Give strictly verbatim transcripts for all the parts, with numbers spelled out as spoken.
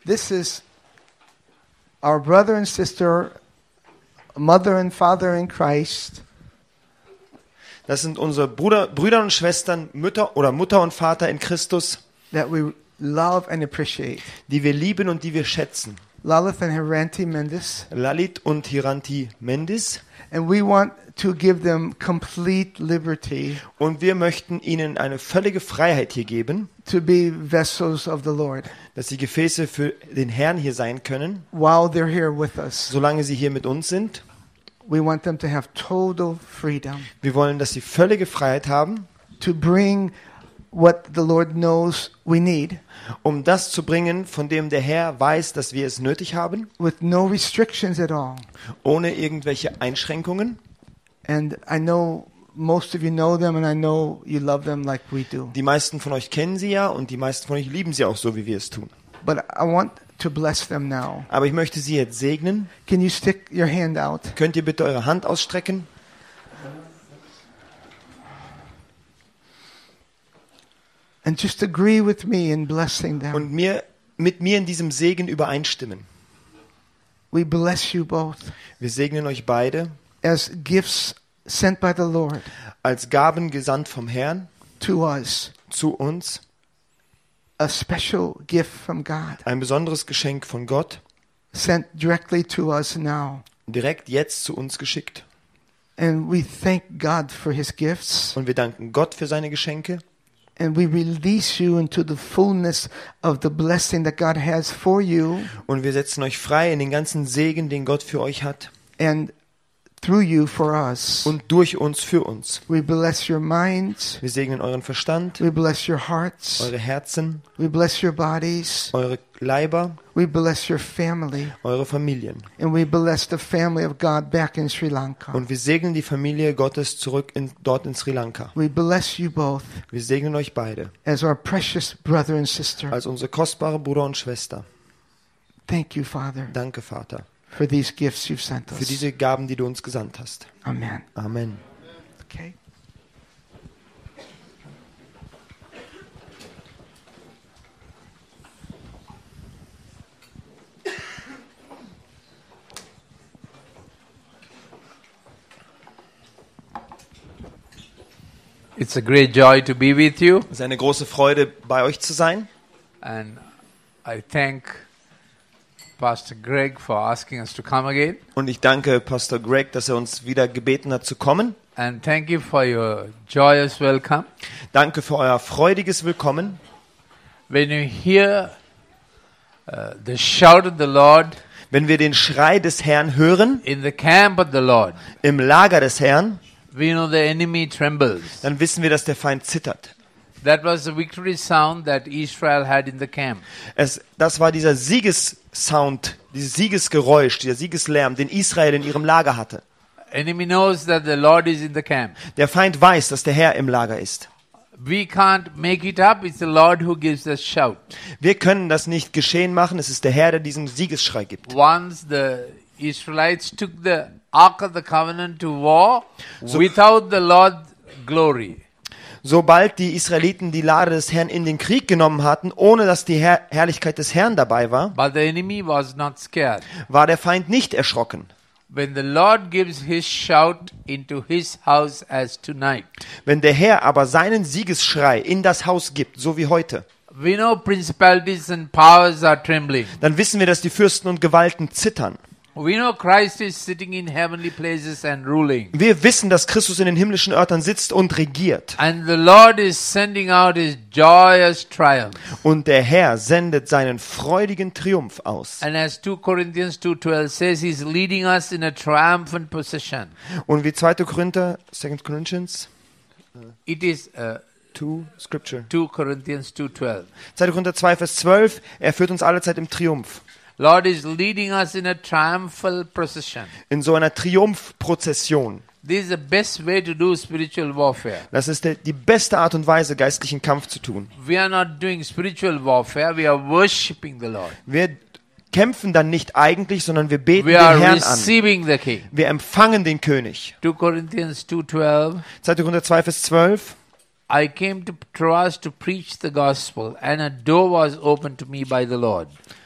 This is our brother and sister, mother and father in Christ. Das sind unsere Bruder, Brüder und Schwestern, Mütter oder Mutter und Vater in Christus, That we love and appreciate. die wir lieben und die wir schätzen. Lalith and Hiranti Mendes. Lalit und Hiranti Mendis. And we want to give them complete liberty Und wir möchten ihnen eine völlige Freiheit hier geben, to be vessels of the Lord dass sie Gefäße für den Herrn hier sein können, while they're here with us. solange sie hier mit uns sind. We want them to have total freedom Wir wollen, dass sie völlige Freiheit haben, to bring what the Lord knows we need um das zu bringen, von dem der Herr weiß, dass wir es nötig haben, with no restrictions at all. ohne irgendwelche Einschränkungen. And I know most of you know them, and I know you love them like we do. Die meisten von euch kennen sie ja und die meisten von euch lieben sie auch so, wie wir es tun. But I want to bless them now. Aber ich möchte sie jetzt segnen. Can you stick your hand out? Könnt ihr bitte eure Hand ausstrecken? And just agree with me in blessing them. Und mir, mit mir in diesem Segen übereinstimmen. We bless you both Wir segnen euch beide as gifts sent by the Lord als Gaben gesandt vom Herrn to us. zu uns. A special gift from God Ein besonderes Geschenk von Gott, sent directly to us now. direkt jetzt zu uns geschickt. And we thank God for his gifts. Und wir danken Gott für seine Geschenke. And we release you into the fullness of the blessing that God has for you Und wir setzen euch frei in den ganzen Segen, den Gott für euch hat. and through you for us. Und durch uns für uns. We bless your minds. Wir segnen euren Verstand, We bless your hearts. eure Herzen, We bless your bodies. eure Leiber, We bless your family. eure Familien. And we bless the family of God back in Sri Lanka. Und wir segnen die Familie Gottes zurück in, dort in Sri Lanka. We bless you both Wir segnen euch beide as our precious brother and sister. als unsere kostbare Bruder und Schwester. Thank you, Father, Danke, Vater, for these gifts you've sent für us. diese Gaben, die du uns gesandt hast. Amen. Amen. Okay. It's a great joy to be with you, Es ist eine große Freude, bei euch zu sein. and I thank Pastor Greg for asking us to come again, Und ich danke Pastor Greg, dass er uns wieder gebeten hat zu kommen. and thank you for your joyous welcome. Danke für euer freudiges Willkommen. When you hear uh, the shout of the Lord Wenn wir den Schrei des Herrn hören, in the camp of the Lord, im Lager des Herrn, we know the enemy trembles. dann wissen wir, dass der Feind zittert. That was the victory sound that Israel had in the camp. Es, das war dieser Siegessound, dieses Siegesgeräusch, dieser Siegeslärm, den Israel in ihrem Lager hatte. Enemy knows that the Lord is in the camp. Der Feind weiß, dass der Herr im Lager ist. We can't make it up. It's the Lord who gives us shout. Wir können das nicht geschehen machen. Es ist der Herr, der diesen Siegesschrei gibt. Once the Israelites took the Ark of the Covenant to war without the Lord's glory. Sobald die Israeliten die Lade des Herrn in den Krieg genommen hatten, ohne dass die Herr Herrlichkeit des Herrn dabei war, But the enemy was not scared. war der Feind nicht erschrocken. When the Lord gives his shout into his house as tonight, Wenn der Herr aber seinen Siegesschrei in das Haus gibt, so wie heute, we know principalities and powers are trembling. dann wissen wir, dass die Fürsten und Gewalten zittern. We know Christ is sitting in heavenly places and ruling. Wir wissen, dass Christus in den himmlischen Örtern sitzt und regiert. And the Lord is sending out his joyous triumph. Und der Herr sendet seinen freudigen Triumph aus. And as Second Corinthians two twelve says, he's leading us in a triumphant procession. Und wie zweiter Korinther, Second Corinthians It is uh, two, Scripture. Second Corinthians two twelve. zweiter Korinther zwei, Vers zwölf, er führt uns alle Zeit im Triumph. Lord is leading us in a triumphal procession. In so einer Triumphprozession. This is the best way to do spiritual warfare. Das ist der, die beste Art und Weise, geistlichen Kampf zu tun. We are not doing spiritual warfare, we are worshiping the Lord. Wir kämpfen dann nicht eigentlich, sondern wir beten We den are Herrn an. receiving the King. Wir empfangen den König. Second Corinthians two twelve. zweiter Korinther zwei, Vers zwölf. I came to Troas to preach the gospel, and a door was opened to me by the Lord.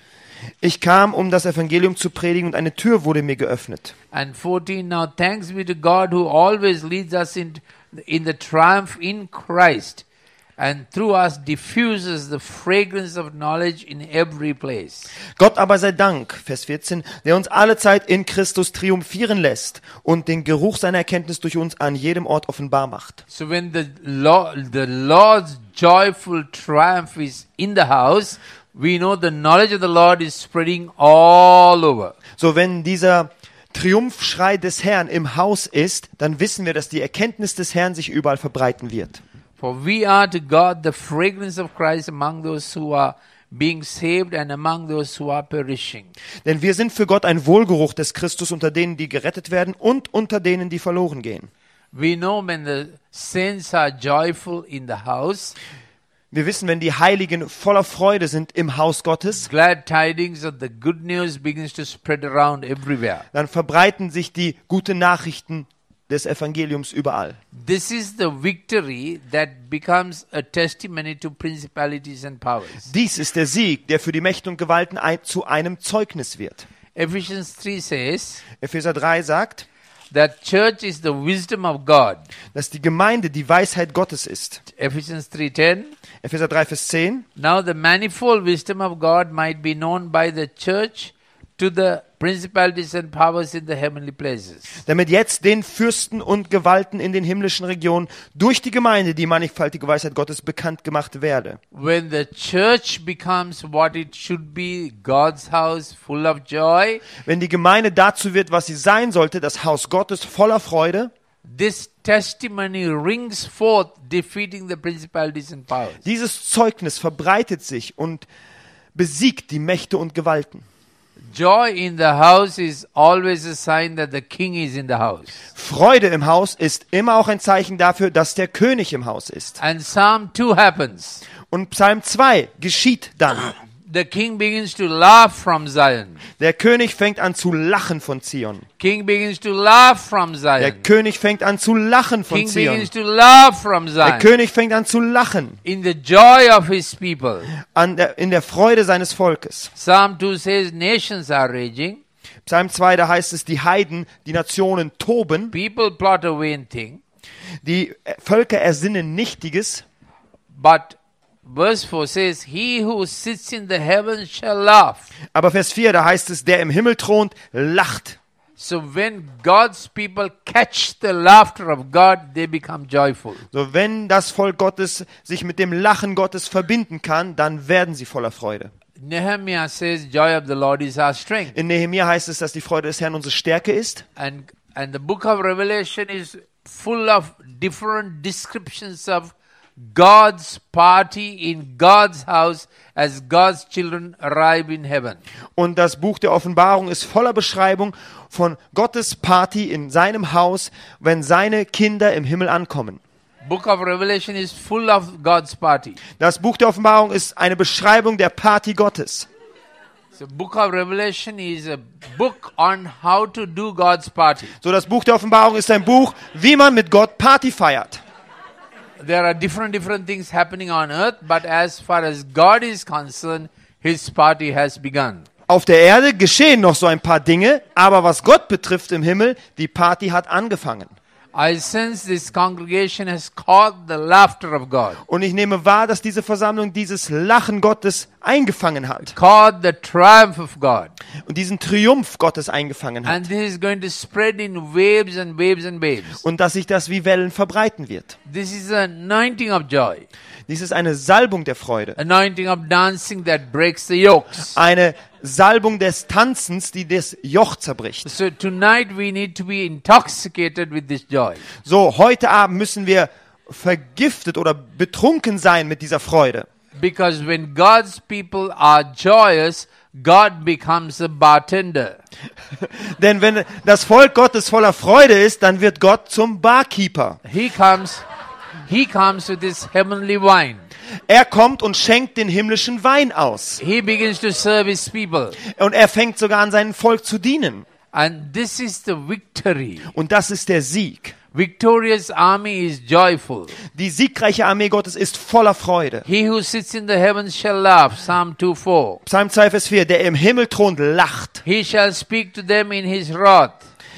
Ich kam, um das Evangelium zu predigen, und eine Tür wurde mir geöffnet. And fourteen, now thanks be to God who always leads us in, in the triumph in Christ, and through us diffuses the fragrance of knowledge in every place. Gott aber sei Dank, Vers vierzehn, der uns allezeit in Christus triumphieren lässt und den Geruch seiner Erkenntnis durch uns an jedem Ort offenbar macht. So when the Lord, the Lord's joyful triumph is in the house, we know the knowledge of the Lord is spreading all over. So, wenn dieser Triumphschrei des Herrn im Haus ist, dann wissen wir, dass die Erkenntnis des Herrn sich überall verbreiten wird. For we are to God the fragrance of Christ among those who are being saved and among those who are perishing. Denn wir sind für Gott ein Wohlgeruch des Christus unter denen, die gerettet werden und unter denen, die verloren gehen. We know when the saints are joyful in the house, Wir wissen, wenn die Heiligen voller Freude sind im Haus Gottes, glad tidings of the good news begins to spread around everywhere. dann verbreiten sich die guten Nachrichten des Evangeliums überall. This is the victory that becomes a testimony to principalities and powers. Dies ist der Sieg, der für die Mächte und Gewalten ein, zu einem Zeugnis wird. Ephesians three says Epheser drei sagt, that church is the wisdom of God. dass die Gemeinde die Weisheit Gottes ist. Ephesians three ten. Epheser drei, Vers zehn. Now the manifold wisdom of God might be known by the church to the principalities and powers in the heavenly places. Damit jetzt den Fürsten und Gewalten in den himmlischen Regionen durch die Gemeinde die mannigfaltige Weisheit Gottes bekannt gemacht werde. When the church becomes what it should be, God's house full of joy, Wenn die Gemeinde dazu wird, was sie sein sollte, das Haus Gottes voller Freude, this testimony rings forth, defeating the principalities and powers. dieses Zeugnis verbreitet sich und besiegt die Mächte und Gewalten. Joy in the house is always a sign that the king is in the house. Freude im Haus ist immer auch ein Zeichen dafür, dass der König im Haus ist. And Psalm two happens. Und Psalm zwei geschieht dann. The king begins to laugh from Zion. Der König fängt an zu lachen von Zion. King begins to laugh from Der Zion. König fängt an zu lachen von King Zion. begins to laugh from Der Zion. König fängt an zu lachen In the joy of his people. an der, in der Freude seines Volkes. Psalm two says nations are raging. Psalm zwei, da heißt es, die Heiden, die Nationen toben, People plot a vain thing. die Völker ersinnen Nichtiges. But verse four says, he who sits in the heavens shall laugh. Aber Vers vier, da heißt es, der im Himmel thront, lacht. So when God's people catch the laughter of God, they become joyful. So, wenn das Volk Gottes sich mit dem Lachen Gottes verbinden kann, dann werden sie voller Freude. Nehemiah says, joy of the Lord is our strength. In Nehemia heißt es, dass die Freude des Herrn unsere Stärke ist. And, and the book of Revelation is full of different descriptions of God's party in God's house as God's children arrive in heaven. Und das Buch der Offenbarung ist voller Beschreibung von Gottes Party in seinem Haus, wenn seine Kinder im Himmel ankommen. Book of Revelation is full of God's party. Das Buch der Offenbarung ist eine Beschreibung der Party Gottes. So book of Revelation is a book on how to do God's party. So, das Buch der Offenbarung ist ein Buch, wie man mit Gott Party feiert. There are different different things happening on earth, but as far as God is concerned, his party has begun. Auf der Erde geschehen noch so ein paar Dinge, aber was Gott betrifft im Himmel, die Party hat angefangen. I sense this congregation has caught the laughter of God, Und ich nehme wahr, dass diese Versammlung dieses Lachen Gottes eingefangen hat caught the triumph of God. und diesen Triumph Gottes eingefangen hat And this is going to spread in waves and waves and waves. und dass sich das wie Wellen verbreiten wird. This is an anointing of joy, Dies ist eine Salbung der Freude, anointing of dancing that breaks the yokes. eine Salbung des Tanzens, die das Joch zerbricht. So tonight we need to be intoxicated with this joy. So, heute Abend müssen wir vergiftet oder betrunken sein mit dieser Freude. Because when God's people are joyous, God becomes a bartender. Denn wenn das Volk Gottes voller Freude ist, dann wird Gott zum Barkeeper. He comes, he comes with his heavenly wine. Er kommt und schenkt den himmlischen Wein aus. He begins to serve his people. Und er fängt sogar an, seinem Volk zu dienen. And this is the victory. Und das ist der Sieg. Victorious army is joyful. Die siegreiche Armee Gottes ist voller Freude. He who sits in the heavens shall laugh. Psalm two four. Psalm zwei, Vers vier. Der im Himmel thront, lacht. He shall speak to them in his wrath.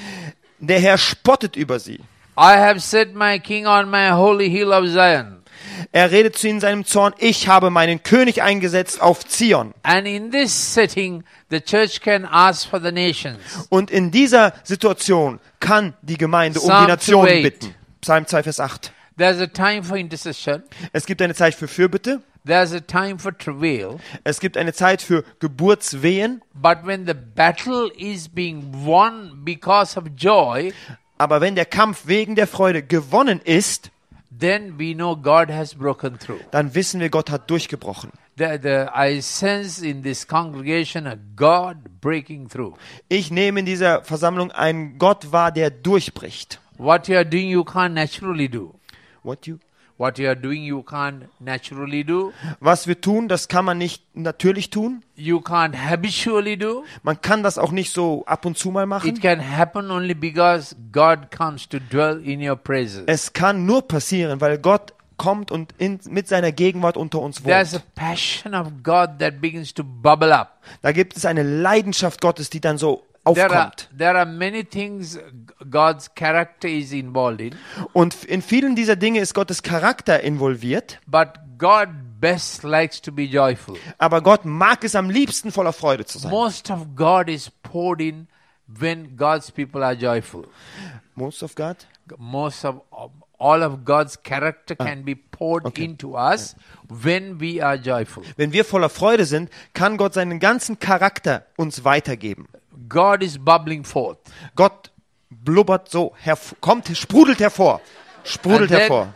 Der Herr spottet über sie. I have set my king on my holy hill of Zion. Er redet zu ihnen in seinem Zorn, ich habe meinen König eingesetzt auf Zion. And in this setting, the church can ask for the nations. Und in dieser Situation kann die Gemeinde um Psalm die Nationen two eight. bitten. Psalm zwei, Vers acht. There's a time for intercession. Es gibt eine Zeit für Fürbitte. There's a time for travail. Es gibt eine Zeit für Geburtswehen. But when the battle is being won because of joy, Aber wenn der Kampf wegen der Freude gewonnen ist, then we know God has broken through. dann wissen wir, Gott hat durchgebrochen. The, the, I sense in this congregation a God breaking through. Ich nehme in dieser Versammlung einen Gott wahr, der durchbricht. What you are doing, you can't naturally do. What you? What you are doing, you can't naturally do. Was wir tun, das kann man nicht natürlich tun. You can't habitually do. Man kann das auch nicht so ab und zu mal machen. It can happen only because God comes to dwell in your presence. Es kann nur passieren, weil Gott kommt und in, mit seiner Gegenwart unter uns There's a wohnt. passion of God that begins to bubble up. Da gibt es eine Leidenschaft Gottes, die dann so There are, aufkommt. there are many things God's character is involved in, Und in vielen dieser Dinge ist Gottes Charakter involviert. but God best likes to be joyful. Aber Gott mag es am liebsten, voller Freude zu sein. Most of God is poured in when God's people are joyful. Most of God? Most of all of God's character can be poured okay. into us when we are joyful. Wenn wir voller Freude sind, kann Gott seinen ganzen Charakter uns weitergeben. God is bubbling forth. Gott blubbert so, herv- kommt, sprudelt hervor. Sprudelt And then- hervor.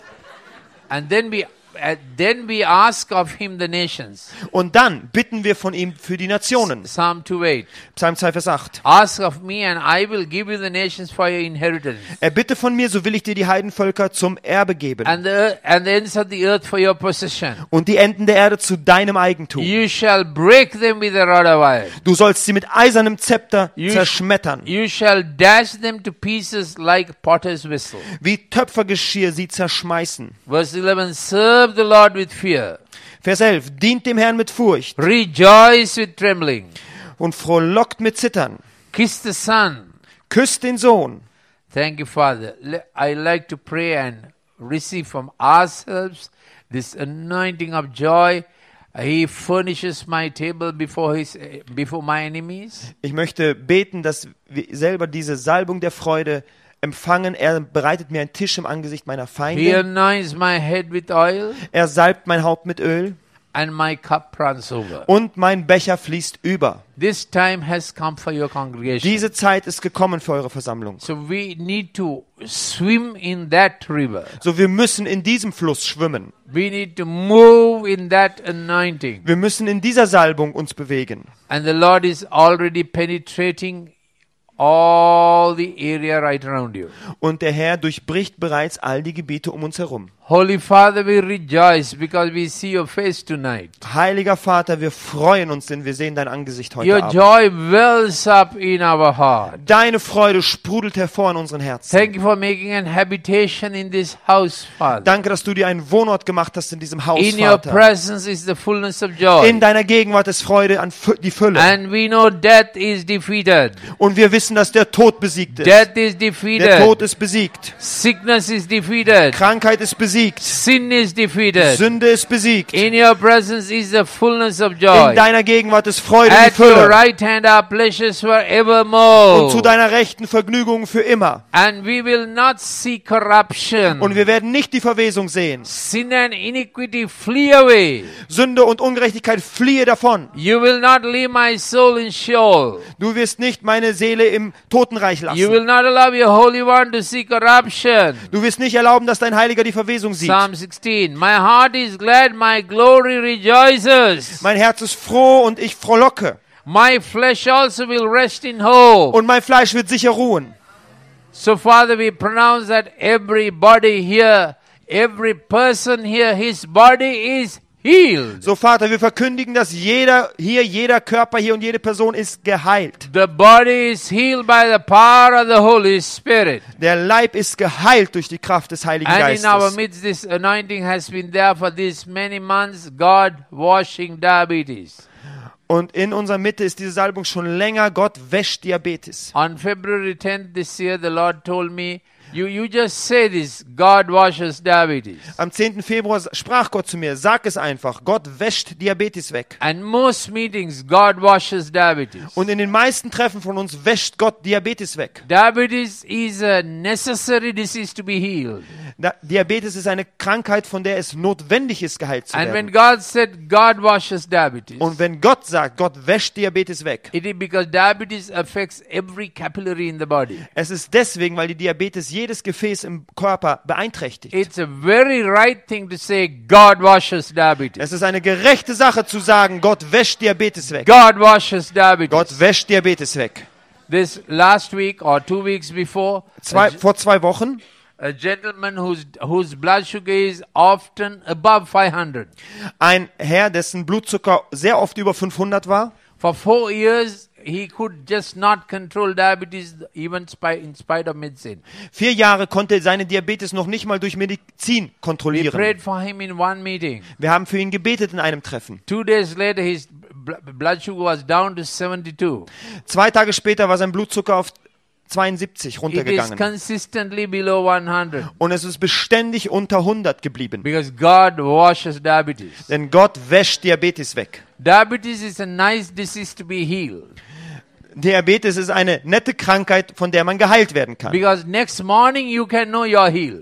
And then we uh, then we ask of him the nations. Und dann bitten wir von ihm für die Nationen. Psalm two eight. Psalm zwei, Vers acht. Ask of me and I will give you the nations for your inheritance. Er bitte von mir, so will ich dir die Heidenvölker zum Erbe geben. And the and the ends of the earth for your possession. Und die Enden der Erde zu deinem Eigentum. You shall break them with a rod of iron. Du sollst sie mit eisernem Zepter You sh- zerschmettern. You shall dash them to pieces like potter's vessel. Wie Töpfergeschirr sie zerschmeißen. Verse eleven. Serve the Lord with fear. Vers elf. Dient dem Herrn mit Furcht Rejoice with trembling. und frohlockt mit Zittern. Kiss the Son. Küsst den Sohn. Thank you, Father. Le- I like to pray and receive from ourselves this anointing of joy. He furnishes my table before his before my enemies. Ich möchte beten, dass wir selber diese Salbung der Freude empfangen. Er bereitet mir einen Tisch im Angesicht meiner He Feinde. anoints my head with oil, Er salbt mein Haupt mit Öl and my cup runs over. und mein Becher fließt über. This time has come for your congregation. Diese Zeit ist gekommen für eure Versammlung. So we need to swim in that river. So, wir müssen in diesem Fluss schwimmen. We need to move in that anointing. Wir müssen in dieser Salbung uns bewegen. And the Lord is already penetrating all the area right around you. Und der Herr durchbricht bereits all die Gebiete um uns herum. Holy Father, we rejoice because we see your face tonight. Heiliger Vater, wir freuen uns, denn wir sehen dein Angesicht heute Your Abend. joy wells up in our heart. Deine Freude sprudelt hervor in unseren Herzen. Thank you for making an habitation in this house, Father. Danke, dass du dir einen Wohnort gemacht hast in diesem Haus, In your Vater. presence is the fullness of joy. In deiner Gegenwart ist Freude an Fü- die Fülle. And we know death is defeated. Und wir wissen, dass der Tod besiegt ist. Death is Der defeated. Tod ist besiegt. Sickness is defeated. Krankheit ist besiegt. Sin is defeated. Sünde ist besiegt. In your presence is the fullness of In joy. deiner Gegenwart ist Freude die At your Fülle. right hand are pleasures Und zu forevermore. deiner rechten Vergnügungen für immer. And we will not see corruption. Und wir werden nicht die Verwesung sehen. Sin and iniquity flee away. Sünde und Ungerechtigkeit fliehe davon. You will not leave my soul in Sheol. Du wirst nicht meine Seele im Totenreich You lassen. will not allow your Holy One to see corruption. Du wirst nicht erlauben, dass dein Heiliger die Verwesung sieht. Psalm sixteen. My heart is glad, my glory rejoices. Mein Herz ist froh und ich frohlocke. My flesh also will rest in hope. Und mein Fleisch wird sicher ruhen. So, Father, we pronounce that everybody here, every person here, his body is healed. So Vater, wir verkündigen, dass jeder hier, jeder Körper hier und jede Person ist geheilt. The body is healed by the power of the Holy Spirit. Der Leib ist geheilt durch die Kraft des Heiligen And in our Geistes. midst, this anointing has been there for these many months, God washing diabetes. Und in unserer Mitte ist diese Salbung schon länger. Gott wäscht Diabetes. On February tenth this year, the Lord told me, you, you just say this, God washes diabetes. Am zehnten Februar sprach Gott zu mir, sag es einfach, Gott wäscht Diabetes weg. And most meetings, God washes diabetes. Und in den meisten Treffen von uns wäscht Gott Diabetes weg. Diabetes is a necessary disease to be healed. Da, Diabetes ist eine Krankheit, von der es notwendig ist, geheilt zu And when werden. God said God washes diabetes, Und wenn Gott sagt, Gott wäscht Diabetes weg, it is because diabetes affects every capillary in the body. es ist deswegen, weil die Diabetes jedes Gefäß im Körper beeinträchtigt. It's a very right thing to say God washes diabetes. Es ist eine gerechte Sache zu sagen, Gott wäscht Diabetes weg. God washes diabetes. Gott wäscht Diabetes weg. This last week or two weeks before, Zwei, a, vor zwei Wochen, a gentleman whose whose blood sugar is often above five hundred. ein Herr, dessen Blutzucker sehr oft über fünfhundert war, For four years, he could just not control diabetes, even spi- in spite of medicine. vier Jahre konnte er seine Diabetes noch nicht mal durch Medizin We kontrollieren. prayed for him in one meeting. Wir haben für ihn gebetet in einem Treffen. Two days later, his bl- blood sugar was down to seventy-two. Zwei Tage später war sein Blutzucker auf zweiundsiebzig It is runtergegangen. consistently below one hundred Und es ist beständig unter hundert geblieben. because God washes diabetes. Denn Gott wäscht Diabetes weg. Diabetes is a nice disease to be healed Diabetes ist eine nette Krankheit, von der man geheilt werden kann. because next morning you can know you're healed.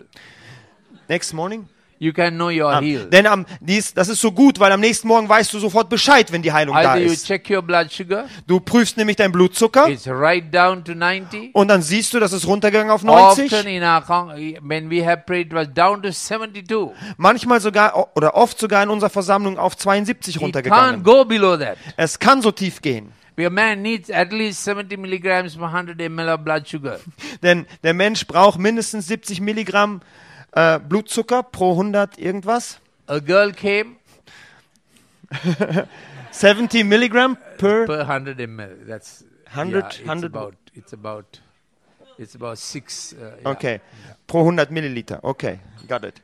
Next morning? You can know you're Ah, healed. denn am, dies, das ist so gut, weil am nächsten Morgen weißt du sofort Bescheid, wenn die Heilung da Either you ist. check your blood sugar, Du prüfst nämlich deinen Blutzucker it's right down to ninety. und dann siehst du, dass es runtergegangen auf neunzig. Often in our con- when we have prayed, it was down to seventy-two. Manchmal sogar oder oft sogar in unserer Versammlung auf zweiundsiebzig It can't runtergegangen. go below that. Es kann so tief gehen. A man needs at least seventy milligrams per one hundred milliliters of blood sugar. Denn der Mensch braucht mindestens siebzig Milligramm äh, Blutzucker pro hundert irgendwas. A girl came siebzig Milligramm per per one hundred milliliters. That's Hundred- yeah, it's hundred- about it's about it's about six. Uh, yeah. Okay, pro hundert Milliliter. Okay, got it.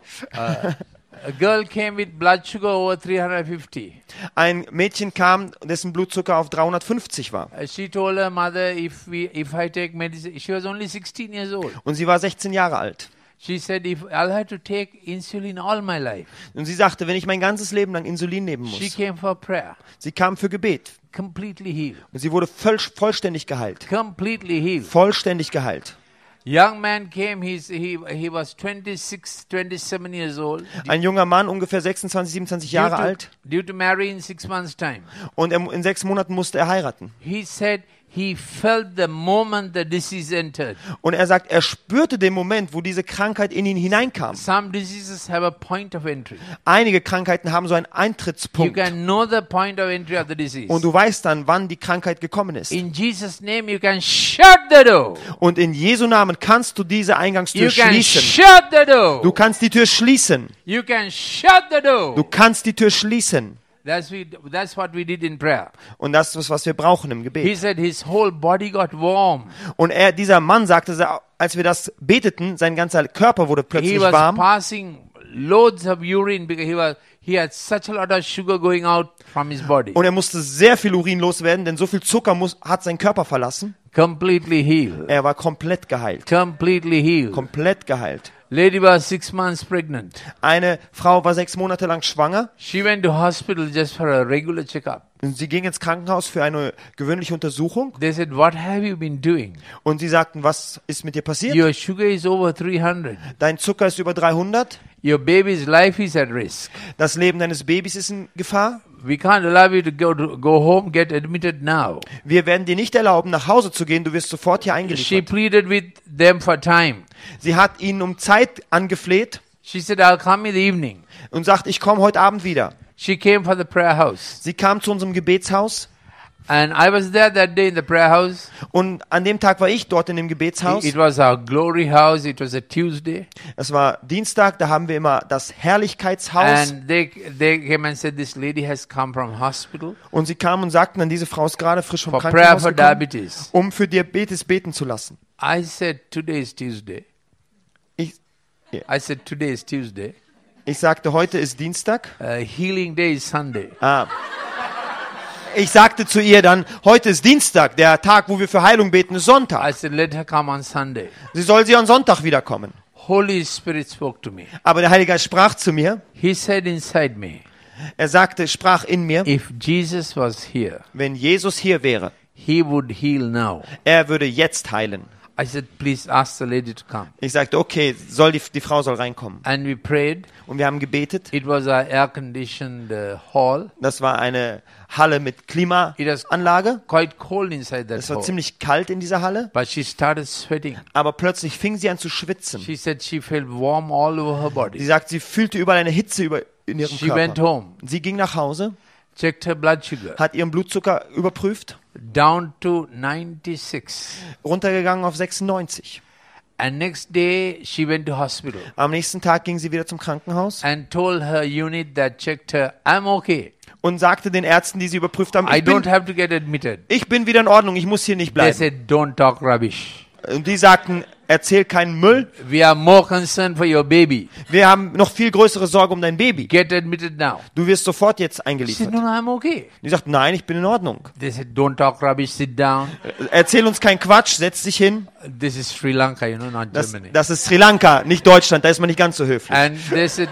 A girl came with blood sugar over three hundred fifty. Ein Mädchen kam, dessen Blutzucker auf dreihundertfünfzig war. Uh, she told her mother, if we if I take medicine, she was only sixteen years old. Und sie war sechzehn Jahre alt. She said, if I'll have to take insulin all my life. Und sie sagte, wenn ich mein ganzes Leben lang Insulin nehmen She muss. came for prayer, Sie kam für Gebet. completely healed, Und sie wurde voll, vollständig geheilt. completely healed. Vollständig geheilt. Young man came. He's, he he was twenty-six, twenty-seven years old. Ein junger Mann, ungefähr sechsundzwanzig, siebenundzwanzig Due Jahre to, alt. due to marry in six months' time. Und er, in sechs Monaten musste er heiraten. He said he felt the moment the disease entered. Und er sagt, er spürte den Moment, wo diese Krankheit in ihn hineinkam. Some diseases have a point of entry. Einige Krankheiten haben so einen You Eintrittspunkt. can know the point of entry of the disease. Und du weißt dann, wann die Krankheit gekommen ist. In Jesus' name, you can shut the door. Und in Jesu Namen kannst du diese Eingangstür You can schließen. shut the door. Du kannst die Tür schließen. You can shut the door. Du kannst die Tür schließen. That's we. That's what we did in prayer. Und das ist, was wir brauchen im He Gebet. said his whole body got warm. Und er, dieser Mann sagte, als wir das beteten, sein ganzer Körper wurde He plötzlich was warm. passing loads of urine because he was he had such a lot of sugar going out from his body. Und er musste sehr viel Urin loswerden, denn so viel Zucker muss, hat seinen Körper verlassen. Completely healed. Er war komplett geheilt. Completely healed. Komplett geheilt. Lady was six months pregnant. Eine Frau war sechs Monate lang schwanger. She went to hospital just for a regular checkup. Und sie ging ins Krankenhaus für eine gewöhnliche Untersuchung. They said, "What have you been doing? Und sie sagten, was ist mit dir passiert? Your sugar is over three hundred. Dein Zucker ist über dreihundert. Your baby's life is at risk. Das Leben deines Babys ist in Gefahr. We can't allow you to go to go home, get admitted now." Wir werden dir nicht erlauben, nach Hause zu gehen. Du wirst sofort hier She eingeliefert. pleaded with them for time. Sie hat ihnen um Zeit angefleht She said, "I'll come in the evening." und sagt, ich komme heute Abend wieder. She came for the prayer house. Sie kam zu unserem Gebetshaus And I was there that day in the prayer house. Und an dem Tag war ich dort in dem It, Gebetshaus. it was our glory house. It was a Tuesday. Es war Dienstag, da haben wir immer das Herrlichkeitshaus. And they they came and said, this lady has come from hospital Und sie kamen und sagten dann, diese Frau ist gerade frisch vom for prayer Krankenhaus for gekommen, diabetes. um für Diabetes beten zu lassen. I said, today is Tuesday. Ich, I said, today is Tuesday. ich sagte, heute ist Dienstag. Uh, healing day is Sunday. Ah. Ich sagte zu ihr dann, heute ist Dienstag, der Tag, wo wir für Heilung beten, ist Sonntag. I said, let her come on Sunday. Sie soll sie am Sonntag wiederkommen. Holy Spirit spoke to me. Aber der Heilige Geist sprach zu mir. He said inside me, Er sagte, sprach in mir, if Jesus was here, wenn Jesus hier wäre, he would heal now. er würde jetzt heilen. I said, please ask the lady to come. Ich sagte, okay, soll die, die Frau soll reinkommen. And we prayed. Und wir haben gebetet. It was a air-conditioned uh, hall. Das war eine Halle mit It was Klimaanlage. quite cold inside that Es war hall. ziemlich kalt in dieser Halle. But she started sweating. Aber plötzlich fing sie an zu schwitzen. She said she felt warm all over her Sie body. sagt, sie fühlte überall eine Hitze über, in ihrem She went Körper. home, Sie ging nach Hause, checked her blood sugar, hat ihren Blutzucker überprüft, down to ninety-six. runtergegangen auf sechsundneunzig. And next day she went to hospital Am nächsten Tag ging sie wieder zum Krankenhaus and told her unit that checked her, I'm okay. und sagte den Ärzten, die sie überprüft haben, I ich don't bin, have to get admitted. ich bin wieder in Ordnung, ich muss hier nicht They bleiben. said, don't talk rubbish. Und die sagten, erzähl keinen Müll, We are more concerned for your baby. wir haben noch viel größere Sorge um dein Baby. Get admitted now. Du wirst sofort jetzt She said, eingeliefert. no, no, I'm okay. Die sagten, nein, ich bin in Ordnung. They said, don't talk rubbish, sit down. Erzähl uns keinen Quatsch, setz dich hin. This is Sri Lanka, you know, not Das, Germany. das ist Sri Lanka, nicht Deutschland, da ist man nicht ganz so höflich. And they said,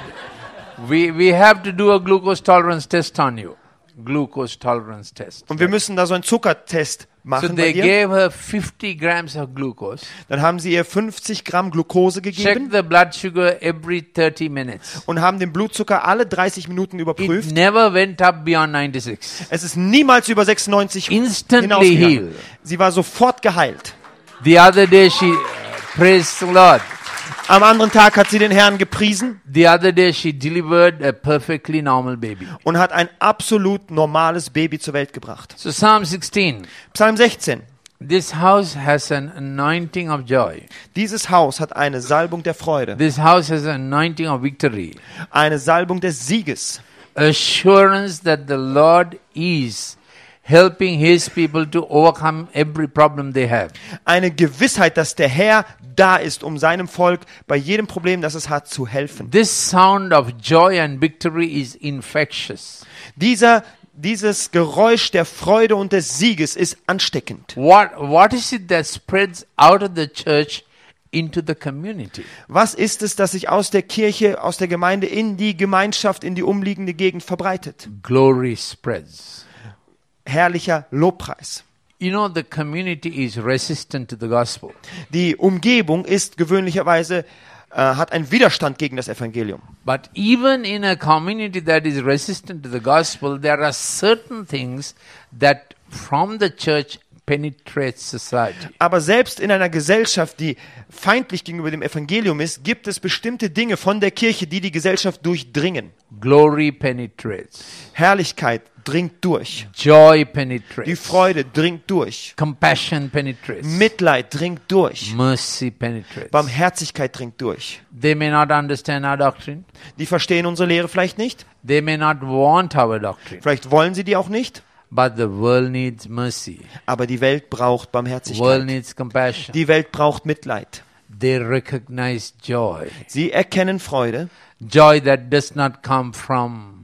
we, we have to do a glucose tolerance test on you. Glucose tolerance test. Und wir müssen da so einen Zuckertest So machen bei they dir. gave her fifty grams of glucose. Dann haben sie ihr fünfzig Gramm Glucose Checked gegeben the blood sugar every thirty minutes. und haben den Blutzucker alle dreißig Minuten It überprüft. never went up beyond ninety-six. Es ist niemals über sechsundneunzig Instantly hinausgegangen. healed. Sie war sofort geheilt. The other day she, praise the Lord. Am anderen Tag hat sie den Herrn gepriesen The other day she delivered a perfectly normal baby. und hat ein absolut normales Baby zur Welt gebracht. So Psalm sixteen. Psalm sechzehn. This house has an anointing of joy. Dieses Haus hat eine Salbung der Freude, This house has an anointing of victory. eine Salbung des Sieges, Assurance that the Lord is helping his people to overcome every problem they have. eine Gewissheit, dass der Herr da ist, um seinem Volk bei jedem Problem, das es hat, zu helfen. This sound of joy and victory is infectious. Dieser, dieses Geräusch der Freude und des Sieges ist ansteckend. What, what is it that spreads out of the church into the community? Was ist es, das sich aus der Kirche, aus der Gemeinde in die Gemeinschaft, in die umliegende Gegend verbreitet? Glory spreads. Herrlicher Lobpreis. You know, the community is resistant to the gospel. Die Umgebung ist gewöhnlicherweise, äh, hat einen Widerstand gegen das Evangelium. But even in a community that is resistant to the gospel, there are certain things that from the church penetrates society. Aber selbst in einer Gesellschaft, die feindlich gegenüber dem Evangelium ist, gibt es bestimmte Dinge von der Kirche, die die Gesellschaft durchdringen. Glory penetrates. Herrlichkeit dringt durch. Joy Die penetrates. Freude dringt durch. Compassion penetrates. Mitleid dringt durch. Mercy penetrates. Barmherzigkeit dringt durch. They may not understand our doctrine. Die verstehen unsere Lehre vielleicht nicht. They may not want our doctrine. Vielleicht wollen sie die auch nicht. But the world needs mercy. Aber die Welt braucht The world Barmherzigkeit. needs compassion. Die Welt braucht Mitleid. They recognize joy. Sie erkennen Freude. Joy that does not come from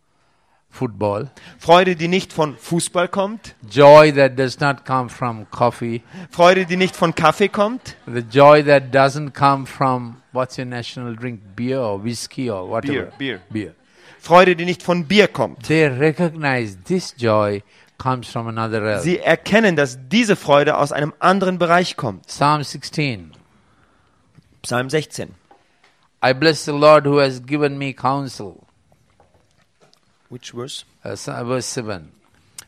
football. Freude, die nicht von Fußball kommt. Joy that does not come from coffee. Freude, die nicht von Kaffee kommt. The joy that doesn't come from, what's your national drink? Beer or whiskey or whatever. Beer, beer. Beer. Freude, die nicht von Bier kommt. They recognize this joy comes from another realm. Sie erkennen, dass diese Freude aus einem anderen Bereich kommt. Psalm sixteen. Psalm sechzehn. I bless the Lord who has given me counsel. Which verse? Uh, so- verse seven.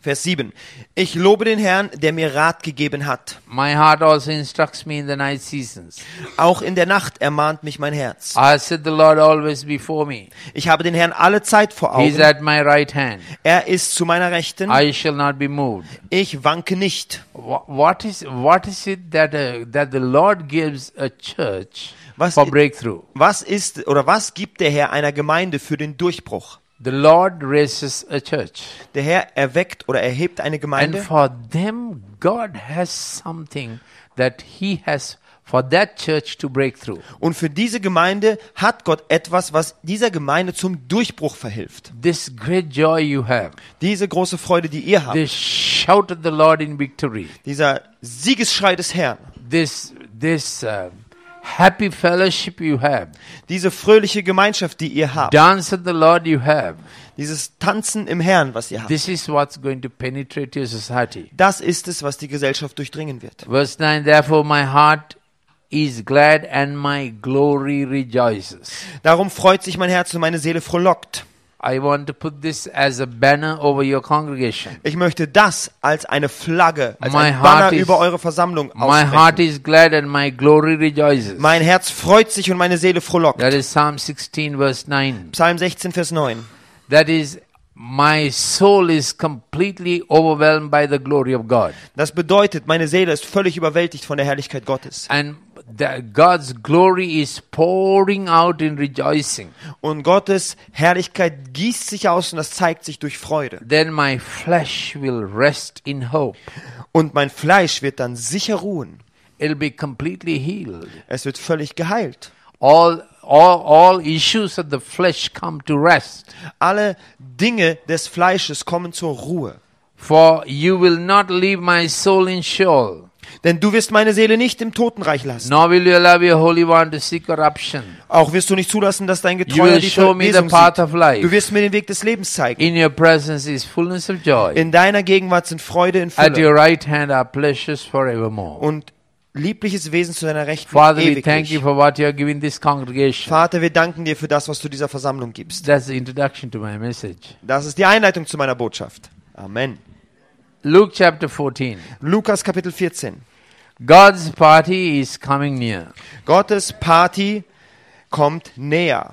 Vers sieben. Ich lobe den Herrn, der mir Rat gegeben hat. My heart also instructs me in the night seasons. Auch in der Nacht ermahnt mich mein Herz. I set the Lord always before me. Ich habe den Herrn alle Zeit vor He is Augen. at my right hand. Er ist zu meiner Rechten. I shall not be moved. Ich wanke nicht. Wha- What is what is it that uh, that the Lord gives a church Was for i- breakthrough? Was ist oder was gibt der Herr einer Gemeinde für den Durchbruch? The Lord raises a church. Der Herr erweckt oder erhebt eine And Gemeinde. for them, God has something that He has for that church to break through. Und für diese Gemeinde hat Gott etwas, was dieser Gemeinde zum Durchbruch verhilft. This great joy you have, Diese große Freude, die ihr habt. this shout at the Lord in victory, Dieser Siegesschrei des Herrn. this this uh, happy fellowship you have, Diese fröhliche Gemeinschaft, die ihr habt. dance at the Lord you have. Dieses Tanzen im Herrn, was ihr habt. This is what's going to penetrate your society. Das ist es, was die Gesellschaft durchdringen wird. Verse nine, therefore my heart is glad and my glory rejoices. Darum freut sich mein Herz und meine Seele frohlockt. I want to put this as a banner over your congregation. Ich möchte das als eine Flagge, als My ein heart Banner is- über eure Versammlung My heart aussprechen. is glad and my glory rejoices. Mein Herz freut sich und meine Seele frohlockt. That is Psalm sixteen verse nine. Psalm sechzehn, Vers neun. That is, my soul is completely overwhelmed by the glory of God. Das bedeutet, meine Seele ist völlig überwältigt von der Herrlichkeit Gottes. And the, God's glory is pouring out in rejoicing. Und Gottes Herrlichkeit gießt sich aus und das zeigt sich durch Freude. Then my flesh will rest in hope. Und mein Fleisch wird dann sicher ruhen. It'll be completely healed. Es wird völlig geheilt. All, all, all issues of the flesh come to rest. Alle Dinge des Fleisches kommen zur Ruhe. For you will not leave my soul in Sheol, Denn du wirst meine Seele nicht im Totenreich lassen. nor will you allow your Holy One to see corruption. Auch wirst du nicht zulassen, dass dein You Getreuer will die show me the Verwesung path sieht. of life. Du wirst mir den Weg des Lebens zeigen. In your presence is fullness of joy. In deiner Gegenwart sind Freude in At your Fülle right hand are pleasures forevermore. und liebliches Wesen zu deiner Rechten Father, we thank you ewiglich. for what you are giving this congregation. Vater, wir danken dir für das, was du dieser Versammlung gibst. That's the introduction to my message. Das ist die Einleitung zu meiner Botschaft. Amen. Luke chapter fourteen. Lukas Kapitel vierzehn. God's party is coming near. Gottes Party kommt näher.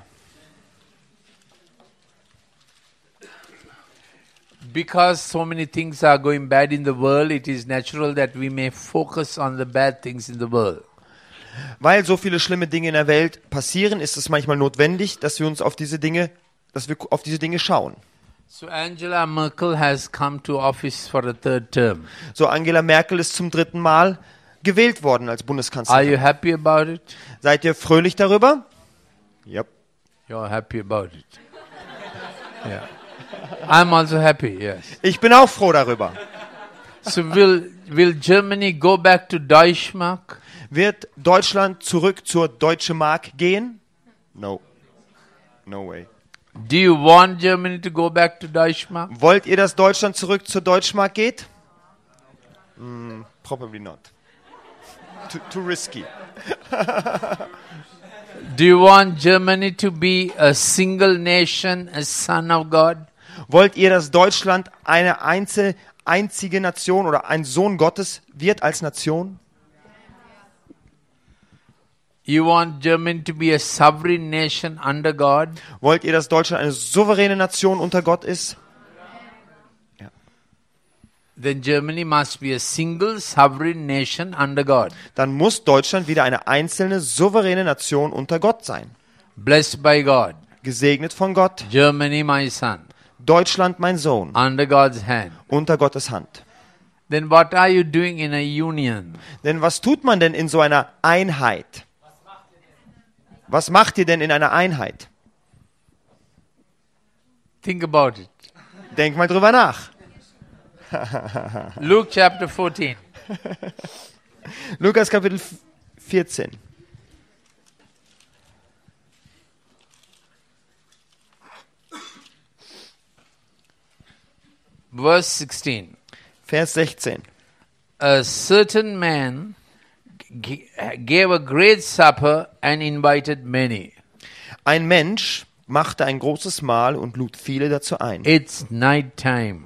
Because so many things are going bad in the world, it is natural that we may focus on the bad things in the world. Weil so viele schlimme Dinge in der Welt passieren, ist es manchmal notwendig, dass wir uns auf diese Dinge, dass wir auf diese Dinge schauen. So Angela Merkel has come to office for a third term. So Angela Merkel ist zum dritten Mal gewählt worden als Are you Bundeskanzlerin. happy about it? Seid ihr fröhlich darüber? Yep. You're happy about it. Yeah. I'm also happy, yes. Ich bin auch froh darüber. So will will Germany go back to Deutschmark? Wird Deutschland zurück zur Deutsche Mark gehen? No. No way. Do you want Germany to go back to Deutschmark? Wollt ihr, dass Deutschland zurück zur Deutschmark geht? Mm, probably not. Too, too risky. Do you want Germany to be a single nation, a son of God? Wollt ihr, dass Deutschland eine einzel, einzige Nation oder ein Sohn Gottes wird als Nation? You want Germany to be a sovereign nation under God? Wollt ihr, dass Deutschland eine souveräne Nation unter Gott ist? Then Germany must be a single sovereign nation under God, Dann muss Deutschland wieder eine einzelne souveräne Nation unter Gott sein. blessed by God. Gesegnet von Gott. Germany, my son, Deutschland, mein Sohn, under God's hand. unter Gottes Hand. Then what are you doing in a union? Denn was tut man denn in so einer Einheit? Was macht ihr denn in einer Einheit? Think about it. Denk mal drüber nach. Luke chapter fourteen. Lukas Kapitel vierzehn. Verse sixteen. Vers sechzehn. A certain man g- gave a great supper and invited many. Ein Mensch machte ein großes Mahl und lud viele dazu ein. It's night time.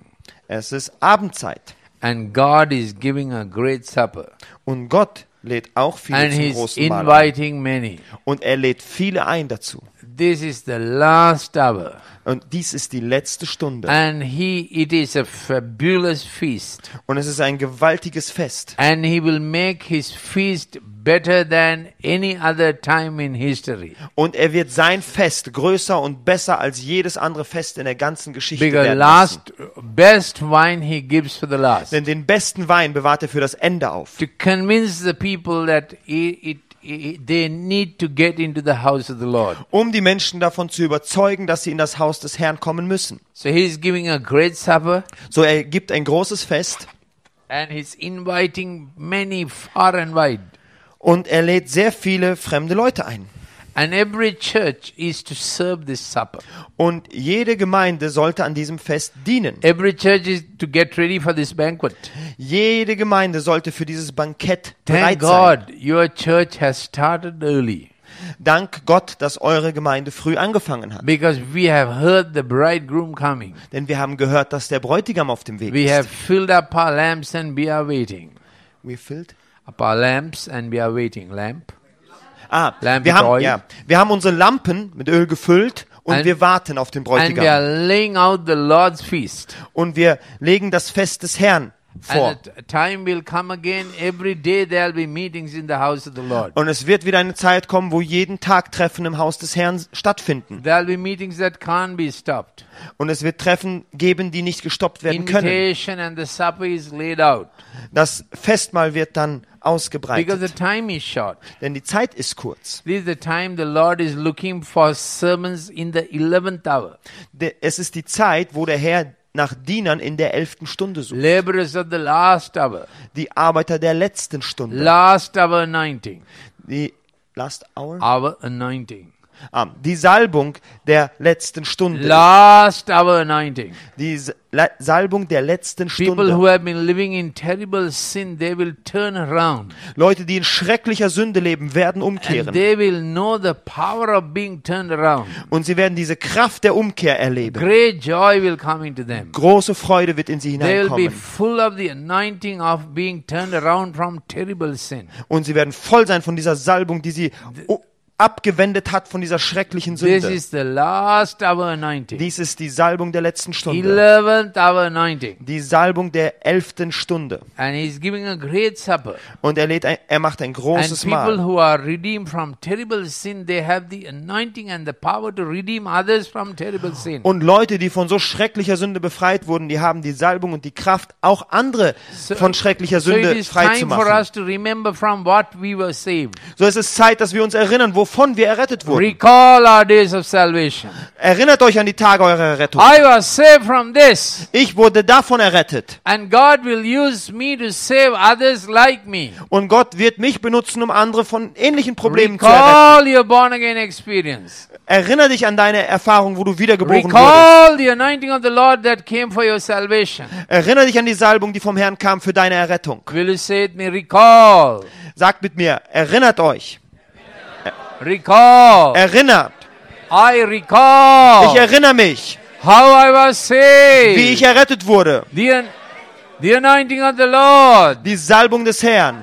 Es ist Abendzeit. And God is giving a great supper. Und Gott lädt auch viele And zum He's großen Mahl ein. inviting many. Und er lädt viele ein dazu. This is the last hour. Und dies ist die letzte Stunde. And he, it is a fabulous feast. Und es ist ein gewaltiges Fest. And he will make his feast better than any other time in history. Und er wird sein Fest größer und besser als jedes andere Fest in der ganzen Geschichte Because werden lassen. last, best wine he gives for the last. Denn den besten Wein bewahrt er für das Ende auf. To convince the people that it, it, it, they need to get into the house of the Lord. Um die Menschen davon zu überzeugen, dass sie in das Haus des Herrn kommen müssen. So he's giving a great supper. So er gibt ein großes Fest. And he's inviting many far and wide. Und er lädt sehr viele fremde Leute ein. And every church is to serve this supper. Und jede Gemeinde sollte an diesem Fest dienen. Every church is to get ready for this banquet. Jede Gemeinde sollte für dieses Bankett Thank bereit sein. God your church has started early. Dank Gott, dass eure Gemeinde früh angefangen hat. Because we have heard the bridegroom coming. Denn wir haben gehört, dass der Bräutigam auf dem Weg We have ist. filled up our lamps and we are waiting. We filled? Up our lamps and we are waiting. Lamp. Ah, Lamp wir with haben, oil. ja, wir haben unsere Lampen mit Öl gefüllt und And- wir warten auf den And we Bräutigam. are laying out the Lord's feast. Und wir legen das Fest des Herrn vor. And a time will come again. Every day there will be meetings in the house of the Lord. Und es wird wieder eine Zeit kommen, wo jeden Tag Treffen im Haus des Herrn stattfinden. There will be meetings that can't be stopped. Und es wird Treffen geben, die nicht gestoppt werden können. Invitation and the supper is laid out. Das Festmahl wird dann Because ausgebreitet. the time is short. Denn die Zeit ist kurz. This is the time the Lord is looking for sermons in the eleventh hour. De- Es ist die Zeit, wo der Herr nach Dienern in der elften Stunde sucht. Laborers of the last hour. Die Arbeiter der letzten Stunde. Last hour anointing. Die Last Hour? Our anointing. Ah, die Salbung der letzten Stunde. Last hour anointing. Die S- La- Salbung der letzten People Stunde. who have been living in terrible sin, they will turn around. Leute, die in schrecklicher Sünde leben, werden And umkehren. they will know the power of being turned around. Und sie werden diese Kraft der Umkehr erleben. Great joy will come into them. Große Freude wird in sie They will be hineinkommen. full of the anointing of being turned around from terrible sin. Und sie werden voll sein von dieser Salbung, die sie o- abgewendet hat von dieser schrecklichen This Sünde. is the last hour anointing. Dies ist die Salbung der letzten Stunde. eleventh hour anointing. Die Salbung der elften Stunde. And he's giving a great supper. Und er, lädt ein, er macht ein And großes people Mahl. who are redeemed from terrible sin, they have the anointing and the power to redeem others from terrible sin. Und Leute, die von so schrecklicher Sünde befreit wurden, die haben die Salbung und die Kraft, auch andere So- von schrecklicher So it Sünde is time for freizumachen. us to remember from what we were saved. So es ist Zeit, dass wir uns erinnern, wovon wir errettet wurden. Recall our days of salvation. Erinnert euch an die Tage eurer Rettung. I was saved from this. Ich wurde davon errettet. And God will use me to save others like me. Und Gott wird mich benutzen, um andere von ähnlichen Problemen zu erretten. Recall your born again experience. Erinnere dich an deine Erfahrung, wo du wiedergeboren wurdest. Recall the anointing of the Lord that came for your salvation. Erinnere dich an die Salbung, die vom Herrn kam für deine Errettung. Will you say it me? Recall. Sagt mit mir, erinnert euch. Recall. Erinnert. I recall Ich erinnere mich, how I was wie ich saved. errettet wurde. The, an- the anointing of the Lord. Die Salbung des Herrn.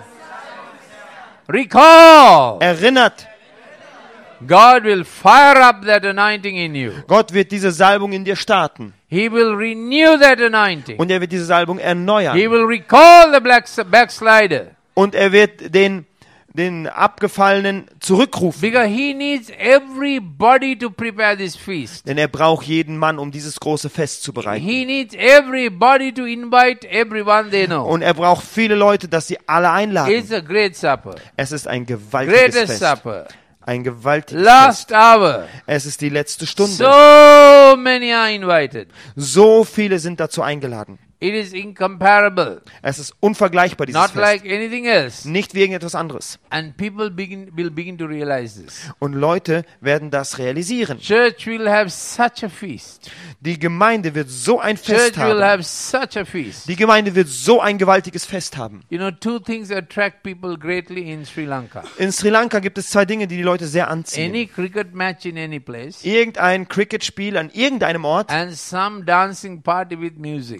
Recall. Erinnert. God will fire up that anointing in you. Gott wird diese Salbung in dir starten. He will renew that anointing. Und er wird diese Salbung He erneuern. will recall the black, backslider. Und er wird den, den Abgefallenen zurückrufen. Because he needs everybody to prepare this feast. Denn er braucht jeden Mann, um dieses große Fest zu bereiten. He needs everybody to invite everyone they know. Und er braucht viele Leute, dass sie alle einladen. It's a great supper. Es ist ein gewaltiges Greatest Fest. supper. Ein gewaltiges Last Fest. hour. Es ist die letzte Stunde. So many are invited. So viele sind dazu eingeladen. It is incomparable. Es ist unvergleichbar, dieses Not Fest. like anything else. Nicht wie irgendetwas anderes. And people begin, will begin to realize this. Und Leute werden das realisieren. Church will have such a feast. Die Gemeinde wird so ein Fest Church will haben. have such a feast. Die Gemeinde wird so ein gewaltiges Fest haben. You know, two things attract people greatly in Sri Lanka. In Sri Lanka gibt es zwei Dinge, die die Leute sehr anziehen. Any cricket match in any place, Irgendein Cricketspiel an irgendeinem Ort and some dancing party with music. und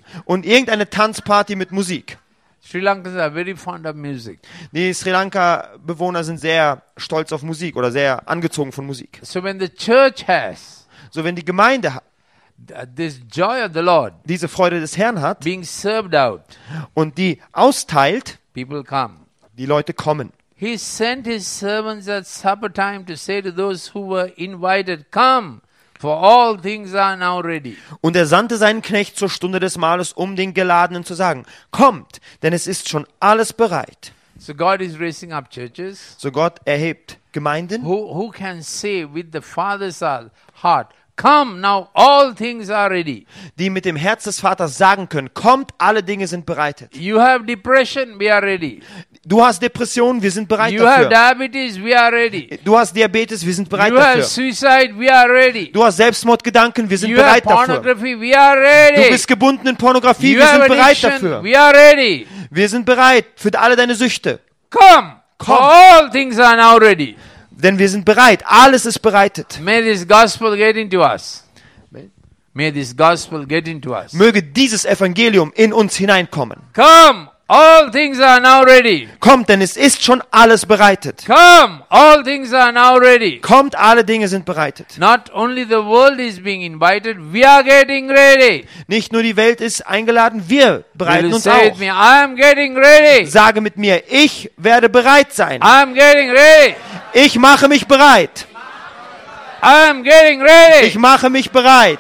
und irgendeine Tanzparty mit Musik. Sri Lankans are very fond of music. Die Sri Lanka-Bewohner sind sehr stolz auf Musik oder sehr angezogen von Musik. So when the church has So wenn die Gemeinde ha- th- this joy of the Lord diese Freude des Herrn hat being served out, und die austeilt, people come. die Leute kommen. He sent his servants at supper time to say to those who were invited, come, for all things are now ready. Und er sandte seinen Knecht zur Stunde des Mahles, um den Geladenen zu sagen, kommt, denn es ist schon alles bereit. So God is raising up churches So Gott erhebt Gemeinden, who, who can say with the Father's heart, come now, all things are ready. die mit dem Herz des Vaters sagen können, kommt, alle Dinge sind bereitet. You have depression, we are ready. Du hast Depressionen, wir sind bereit You have dafür. diabetes, we are ready. Du hast Diabetes, wir sind bereit You have dafür. suicide, we are ready. Du hast Selbstmordgedanken, wir sind You have bereit dafür. pornography, we are Du ready. bist gebunden in Pornografie, You wir have sind bereit addiction, dafür. we are ready. Wir sind bereit für alle deine Süchte. Come, for Come. all things are now ready. Denn wir sind bereit, alles ist bereitet. May this gospel get into us. May this gospel get into us. Möge dieses Evangelium in uns hineinkommen. Come, all things are now ready. Kommt, denn es ist schon alles bereitet. Come, all things are now ready. Kommt, alle Dinge sind bereitet. Not only the world is being invited, we are getting ready. Nicht nur die Welt ist eingeladen, wir bereiten Will you uns say with auch. me, I am getting ready. Sage mit mir, ich werde bereit sein. I am getting ready. Ich mache mich bereit. I am getting Ich ready. mache mich bereit.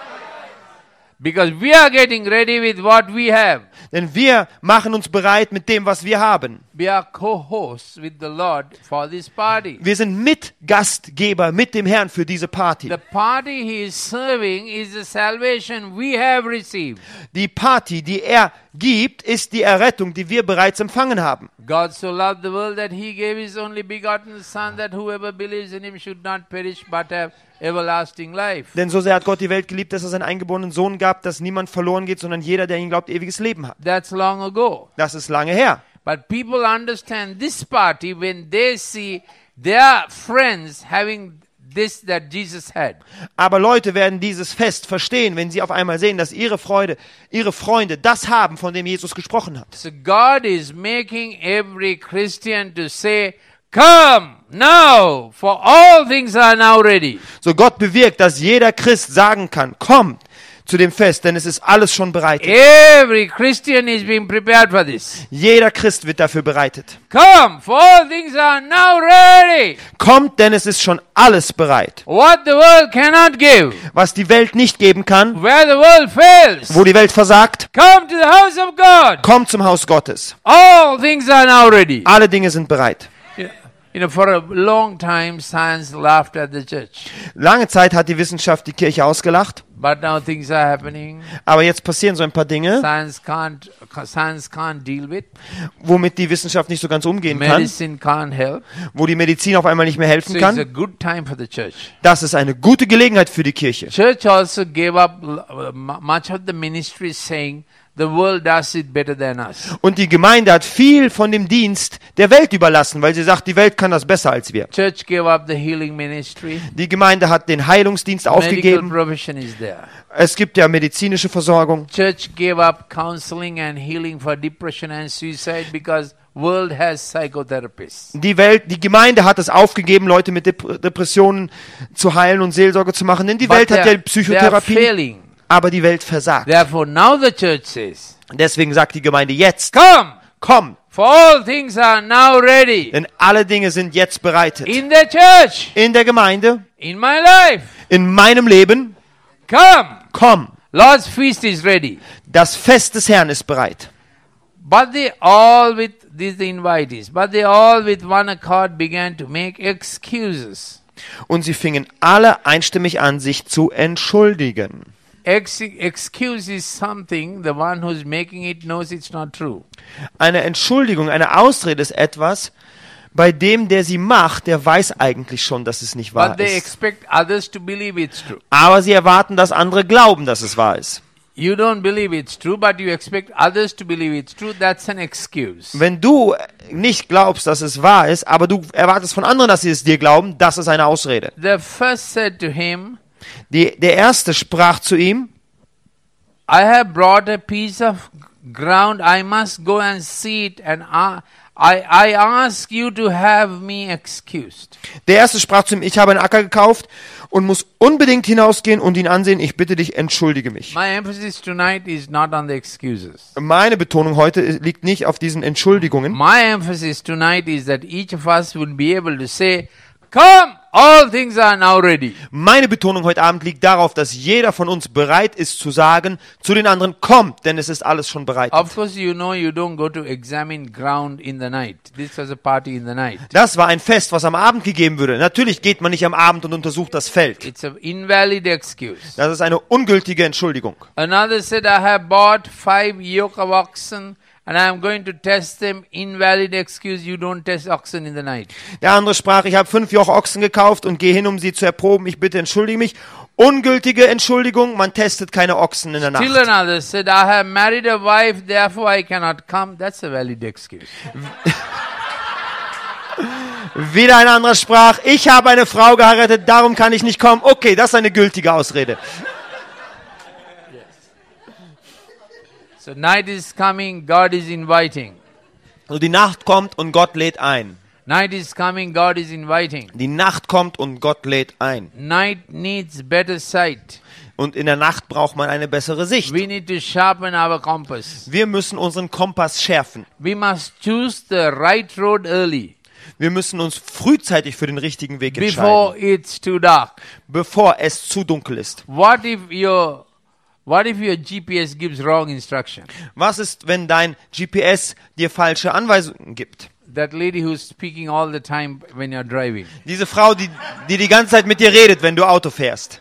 Because we are getting ready with what we have. Denn wir machen uns bereit mit dem, was wir haben. We are co-hosts with the Lord for this party. Wir sind Mitgastgeber mit dem Herrn für diese Party. The party he is serving is the salvation we have received. Die Party, die er gibt, ist die Errettung, die wir bereits empfangen haben. God so loved the world that he gave his only begotten Son, that whoever believes in him should not perish but have everlasting life. Denn so sehr hat Gott die Welt geliebt, dass er seinen eingeborenen Sohn gab, dass niemand verloren geht, sondern jeder, der ihn glaubt, ewiges Leben hat. That's long ago. Das ist lange her. But people understand this party when they see their friends having this that Jesus had. Aber Leute werden dieses Fest verstehen, wenn sie auf einmal sehen, dass ihre Freude, ihre Freunde das haben, von dem Jesus gesprochen hat. So God is making every Christian to say, come now, for all things are now ready. So Gott bewirkt, dass jeder Christ sagen kann, kommt zu dem Fest, denn es ist alles schon bereitet. Every Christian is being prepared for this. Jeder Christ wird dafür bereitet. Come, for all things are now ready. Kommt, denn es ist schon alles bereit. What the world cannot give, Was die Welt nicht geben kann, where the world fails, wo die Welt versagt, come to the house of God. kommt zum Haus Gottes. All things are now ready. Alle Dinge sind bereit. You know, for a long time, science laughed at the church. Lange Zeit hat die Wissenschaft die Kirche ausgelacht, But now things are happening. aber jetzt passieren so ein paar Dinge, Science can't, science can't deal with. womit die Wissenschaft nicht so ganz umgehen kann, Medicine can't help. wo die Medizin auf einmal nicht mehr So helfen it's a kann. good time for the church. Das ist eine gute Gelegenheit für die Kirche. Church also gave up uh, mu- much of the ministry saying the world does it better than us. Und die Gemeinde hat viel von dem Dienst der Welt überlassen, weil sie sagt, die Welt kann das besser als wir. Church gave up the healing ministry. Die Gemeinde hat den Heilungsdienst Medical aufgegeben. provision is there. Es gibt ja medizinische Versorgung. Church gave up counseling and healing for depression and suicide because world has psychotherapists. Die Welt, die Gemeinde hat es aufgegeben, Leute mit Dep- Depressionen zu heilen und Seelsorge zu machen, denn die But Welt hat ja they are- they are Psychotherapie, failing. aber die Welt versagt. Therefore now the church says, Deswegen sagt die Gemeinde jetzt, come, komm, for all things are now ready. denn alle Dinge sind jetzt bereitet. In the church, In der Gemeinde, in my life, in meinem Leben, come. komm, Lord's feast is ready. das Fest des Herrn ist bereit. But they all with these the invitees, but they all with one accord began to make excuses. Und sie fingen alle einstimmig an, sich zu entschuldigen. Ex- excuse is something the one who's making it knows it's not true. Eine Entschuldigung, eine Ausrede ist etwas, bei dem, der sie macht, der weiß eigentlich schon, dass es nicht wahr But they ist. expect others to believe it's true. Aber sie erwarten, dass andere glauben, dass es wahr ist. You don't believe it's true, but you expect others to believe it's true. That's an excuse. Wenn du nicht glaubst, dass es wahr ist, aber du erwartest von anderen, dass sie es dir glauben, das ist eine Ausrede. The first said to him, Die, der Erste sprach zu ihm, I have brought a piece of ground. I must go and see it, and I, I, I ask you to have me excused. Der erste sprach zu ihm, ich habe einen Acker gekauft und muss unbedingt hinausgehen und ihn ansehen. Ich bitte dich, entschuldige mich. My emphasis tonight is not on the excuses. Meine Betonung heute liegt nicht auf diesen Entschuldigungen. My emphasis tonight is that each of us will be able to say, come, all things are now ready. Meine Betonung heute Abend liegt darauf, dass jeder von uns bereit ist zu sagen zu den anderen, kommt, denn es ist alles schon bereit. Of course, you know you don't go to examine ground in the night. This was a party in the night. Das war ein Fest, was am Abend gegeben würde. Natürlich geht man nicht am Abend und untersucht das Feld. It's an invalid excuse. Das ist eine ungültige Entschuldigung. Another said, I have bought five yoke of oxen and I am going to test them. Invalid excuse, you don't test oxen in the night. Der andere sprach, ich habe fünf Joch Ochsen gekauft und gehe hin, um sie zu erproben. Ich bitte, entschuldige mich. Ungültige Entschuldigung, man testet keine Ochsen in der Still Nacht. another said, I have married a wife, therefore I cannot come. That's a valid excuse. Wieder ein anderer sprach, ich habe eine Frau geheiratet, darum kann ich nicht kommen. Okay, das ist eine gültige Ausrede. So night is coming, God is inviting. Also die Nacht kommt und Gott lädt ein. Night is coming, God is inviting. Die Nacht kommt und Gott lädt ein. Night needs better sight. Und in der Nacht braucht man eine bessere Sicht. We need to sharpen our compass. Wir müssen unseren Kompass schärfen. We must choose the right road early, Wir müssen uns frühzeitig für den richtigen Weg before entscheiden, it's too dark. bevor es zu dunkel ist. What if your What if your G P S gives wrong instruction? Was ist, wenn dein G P S dir falsche Anweisungen gibt? That lady who's speaking all the time when you're driving. Diese Frau, die, die die ganze Zeit mit dir redet, wenn du Auto fährst.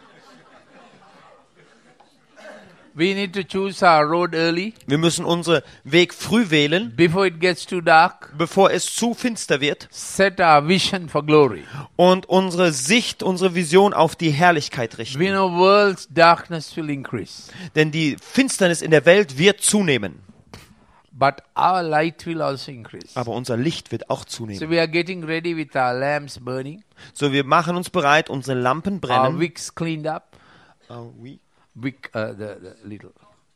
We need to choose our road early, Wir müssen unseren Weg früh wählen, before it gets too dark. bevor es zu finster wird, Set our vision for glory. und unsere Sicht, unsere Vision auf die Herrlichkeit richten. We know world's darkness will increase, Denn die Finsternis in der Welt wird zunehmen, but our light will also increase. aber unser Licht wird auch So zunehmen. we are getting ready with our lamps burning, So, wir machen uns bereit, unsere Lampen our brennen. wicks cleaned up. Oh, oui. Wick, uh, the, the little.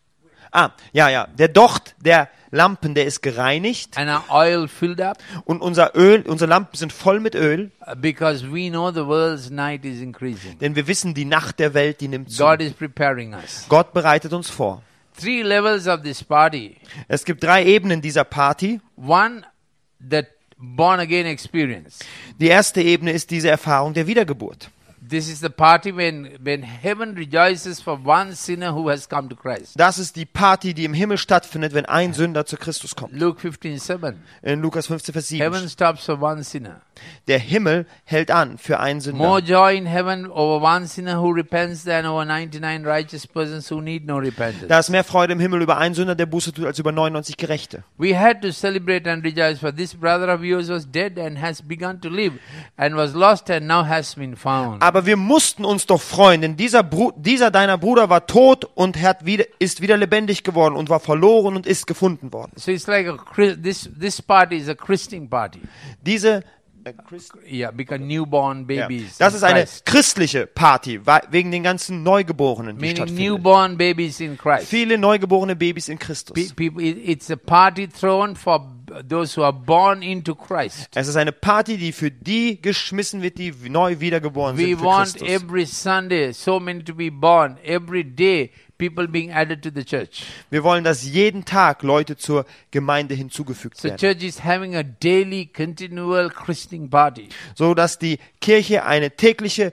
Ah, ja, ja. Der Docht der Lampen, der ist gereinigt. And our oil filled up, Und unser Öl, unsere Lampen sind voll mit Öl. uh, because we know the world's night is increasing. Denn wir wissen, die Nacht der Welt, die nimmt zu. God is preparing us. Gott bereitet uns vor. Three levels of this party. Es gibt drei Ebenen dieser Party. One, the born again experience. Die erste Ebene ist diese Erfahrung der Wiedergeburt. This is the party when, when heaven rejoices for one sinner who has come to Christ. Das ist die Party, die im Himmel stattfindet, wenn ein Sünder zu Christus kommt. Luke fifteen seven. In Lukas fünfzehn, Vers Heaven sieben. stops for one sinner. Der Himmel hält an für einen More Sünder. joy in heaven over one sinner who repents than over ninety-nine righteous persons who need no repentance. Da ist mehr Freude im Himmel über einen Sünder, der Buße tut, als über neunundneunzig Gerechte. We had to celebrate and rejoice, for this brother of yours was dead and has begun to live, and was lost and now has been found. Aber wir mussten uns doch freuen, denn dieser, Bru dieser deiner Bruder war tot und hat wieder, ist wieder lebendig geworden und war verloren und ist gefunden worden. So it's like a Chri- this this party is a christening party. Diese, äh, Yeah, because newborn ja, babies. das in ist eine Christ. christliche Party, wa- wegen den ganzen Neugeborenen, die Meaning stattfinden. newborn babies in Christ. Viele neugeborene Babys in Christus. Pe- people, it- it's a party thrown for b- those who are born into Christ. Es ist eine Party, die für die geschmissen wird, die neu wiedergeboren We sind für want Christus. every Sunday so many to be born. Every day people being added to the church. Wir wollen, dass jeden Tag Leute zur Gemeinde hinzugefügt So werden, church is having a daily continual christening party. so dass die Kirche eine tägliche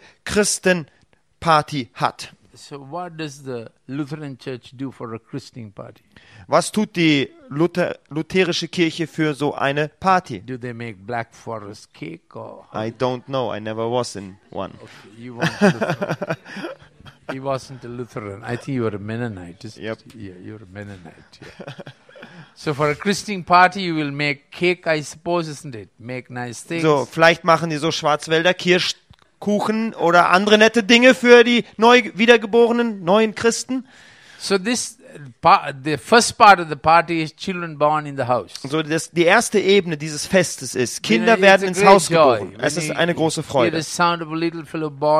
Christenparty hat. So what does the Lutheran Church do for a christening party? Was tut die Luther lutherische Kirche für so eine Party? Do they make Black Forest cake or I don't know. I never was in one. you want Lutheran? He wasn't a Lutheran. I think you were a Mennonite. isn't Yep. it? Yeah, you're a Mennonite. Yeah. So for a christening party, you will make cake, I suppose, isn't it? Make nice things. So, vielleicht machen die so Schwarzwälder Kirschkuchen oder andere nette Dinge für die neu wiedergeborenen neuen Christen. So this uh, pa- the first part of the party is children born in the house. So, das, die erste Ebene dieses Festes ist, You know, Kinder it's werden a ins great Haus joy. geboren. When Es ist you eine große hear Freude. the sound of a little fellow born,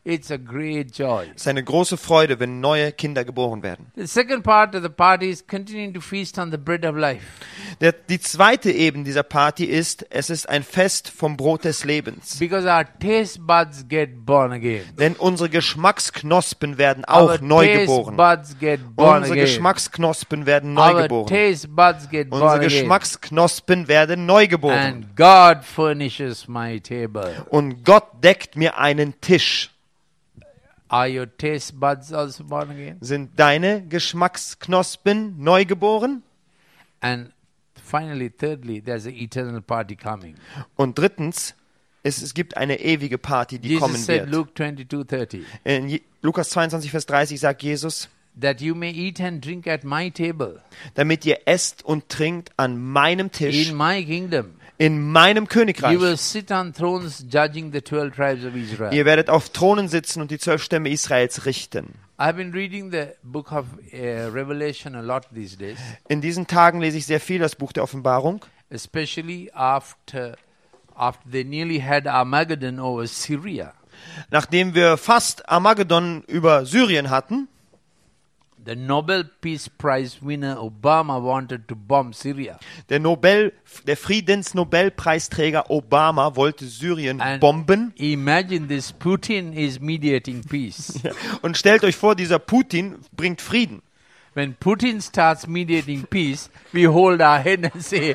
It's a great joy. Es ist eine große Freude, wenn neue Kinder geboren werden. The second part of the party is continuing to feast on the bread of life. Der, die zweite Ebene dieser Party ist, es ist ein Fest vom Brot des Lebens. Because our taste buds get born again. Denn unsere Geschmacksknospen werden auch Our neu taste geboren. buds get born Unsere again. Geschmacksknospen werden neu Our geboren. taste buds get born Unsere again. Geschmacksknospen werden neu geboren. And God furnishes my table. Und Gott deckt mir einen Tisch. Are your taste buds also born again? Sind deine Geschmacksknospen neu geboren? And finally, thirdly, there's an eternal party coming. Und drittens, es, es gibt eine ewige Party, die kommen Jesus said, wird. Luke twenty-two thirty, In Je- Lukas zweiundzwanzig, Vers dreißig sagt Jesus, that you may eat and drink at my table damit ihr esst und trinkt an meinem Tisch in my kingdom. in meinem You will Königreich. sit on thrones judging the twelve tribes of Israel. Ihr werdet auf Thronen sitzen und die zwölf Stämme Israels richten. I've been reading the book of uh, Revelation a lot these days, In diesen Tagen lese ich sehr viel das Buch der Offenbarung, especially after after they nearly had Armageddon over Syria. nachdem wir fast Armageddon über Syrien hatten. The Nobel Peace Prize winner Obama wanted to bomb Syria. Der Nobel, der Friedensnobelpreisträger Obama wollte Syrien And bomben. imagine this, Putin is mediating peace. Und stellt euch vor, dieser Putin bringt Frieden. When Putin starts mediating peace, we hold our head and say,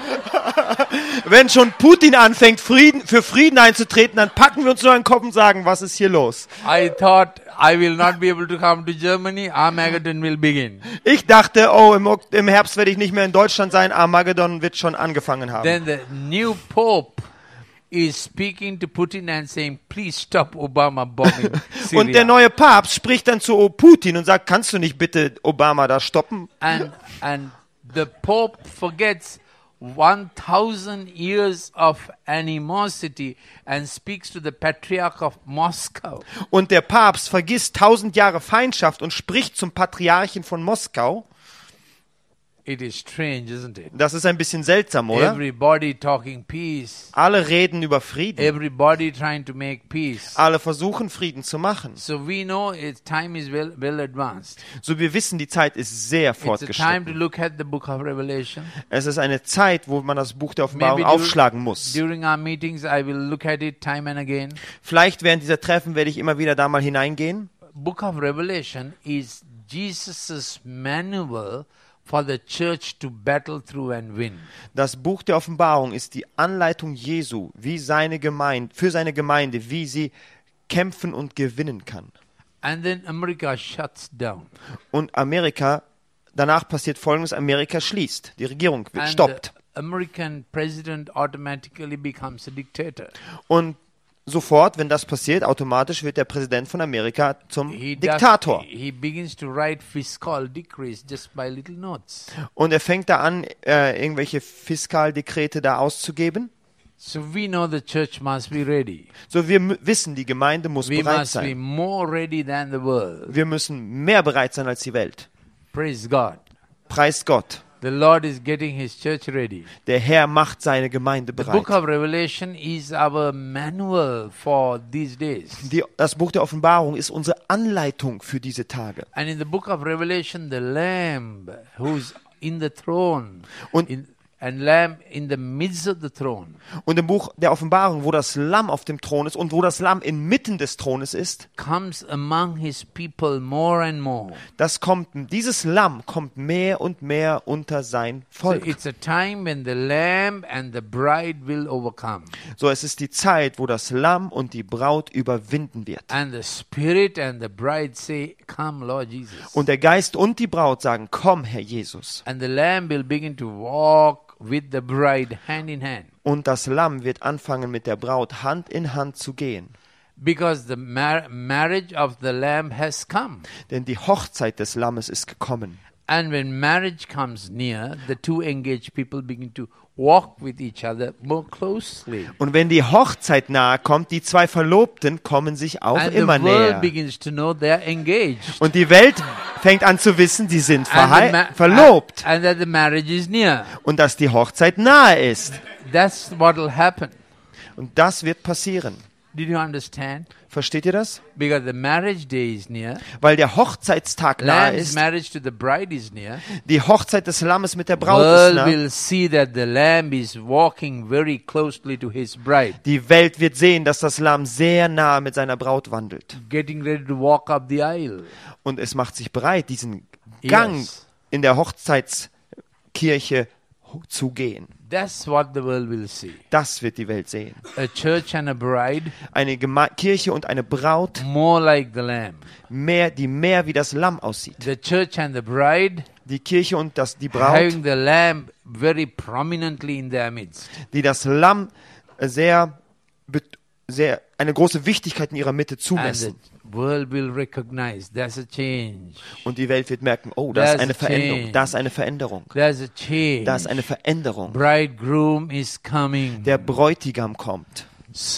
Wenn schon Putin anfängt, Frieden, für Frieden einzutreten, dann packen wir uns nur einen Kopf und sagen, was ist hier los? I thought I will not be able to come to Germany, Armageddon will begin. Ich dachte, oh, im, Ok- im Herbst werde ich nicht mehr in Deutschland sein, Armageddon wird schon angefangen haben. Then the new Pope is speaking to Putin and saying, please stop Obama bombing Syria. Und der neue Papst spricht dann zu Putin und sagt, kannst du nicht bitte Obama da stoppen? and, and the Pope forgets one thousand years of animosity and speaks to the Patriarch of Moscow. Und der Papst vergisst tausend Jahre Feindschaft und spricht zum Patriarchen von Moskau. It is strange, isn't it? Das ist ein bisschen seltsam, oder? Everybody talking peace. Alle reden über Frieden. Everybody trying to make peace. Alle versuchen, Frieden zu machen. So we know its time is well, well advanced. So wir wissen, die Zeit ist sehr It's a time to fortgeschritten. look at the book of Revelation. Es ist eine Zeit, wo man das Buch der Maybe Offenbarung dur- aufschlagen muss. during our meetings, I will look at it time and again. Vielleicht während dieser Treffen werde ich immer wieder da mal hineingehen. Book of Revelation is Jesus' manual for the church to battle through and win. Das Buch der Offenbarung ist die Anleitung Jesu, wie seine Gemeinde, für seine Gemeinde, wie sie kämpfen und gewinnen kann. And then America shuts down. Und Amerika, danach passiert Folgendes, Amerika schließt, die Regierung wird, And stoppt. the American president automatically becomes a dictator. Und sofort, wenn das passiert, automatisch wird der Präsident von Amerika zum He, does, Diktator. he begins to write fiscal decrees just by little notes. Und er fängt da an, äh, irgendwelche Fiskaldekrete da auszugeben. So we know the church must be ready. So wir m- wissen, die Gemeinde muss We bereit must be sein. more ready than the world. Wir müssen mehr bereit sein als die Welt. Praise God. Preist Gott. The Lord is getting his church ready. Der Herr macht seine Gemeinde The book bereit. of Revelation is our manual for these days. Die, das Buch der Offenbarung ist unsere Anleitung für diese Tage. And in the book of Revelation, the Lamb who's in the throne, Und- in, and Lamb in the midst of the throne, Und im Buch der Offenbarung, wo das Lamm auf dem Thron ist und wo das Lamm inmitten des Thrones ist, comes among his people more and more. das kommt, dieses Lamm kommt mehr und mehr unter sein So Volk. it's a time when the Lamb and the bride will overcome. So, es ist die Zeit, wo das Lamm und die Braut überwinden wird. And the Spirit and the bride say, come, Lord Jesus. Und der Geist und die Braut sagen, komm, Herr Jesus. And the Lamb will begin to walk with the bride hand in hand. Und das Lamm wird anfangen, mit der Braut Hand in Hand zu gehen. Because the mar- marriage of the Lamb has come. Denn die Hochzeit des Lammes ist gekommen. And when marriage comes near, the two engaged people begin to walk with each other more closely. Und wenn die Hochzeit nahe kommt, die zwei Verlobten kommen sich auch And the immer world näher. begins to know they're engaged. Und die Welt fängt an zu wissen, sie sind And, the ma- verhei- verlobt. and, and that the marriage is near. Und dass die Hochzeit nahe ist. That's what will happen. Und das wird passieren. Did you understand? Versteht ihr das? Because the marriage day is near. Weil der Hochzeitstag nahe Lamb's ist, marriage to the bride is near. die Hochzeit des Lammes mit der Braut ist World nahe. will see that the lamb is walking very closely to his bride, Die Welt wird sehen, dass das Lamm sehr nah mit seiner Braut wandelt. getting ready to walk up the aisle. Und es macht sich bereit, diesen Gang Yes. in der Hochzeitskirche zu gehen. That's what the world will see. Das wird die Welt sehen. A church and a bride Eine Gema Kirche und eine Braut, more like the lamb. mehr, die mehr wie das Lamm aussieht. The church and the bride Die Kirche und das, die Braut, having the lamb very prominently in their midst. die das Lamm sehr, bet- sehr eine große Wichtigkeit in ihrer Mitte And the zumessen. world will recognize there's a change. Und die Welt wird merken, oh, da ist There's eine a Veränderung, change. da ist eine Veränderung, There's a change. da ist eine Veränderung. Bridegroom is coming. Der Bräutigam kommt.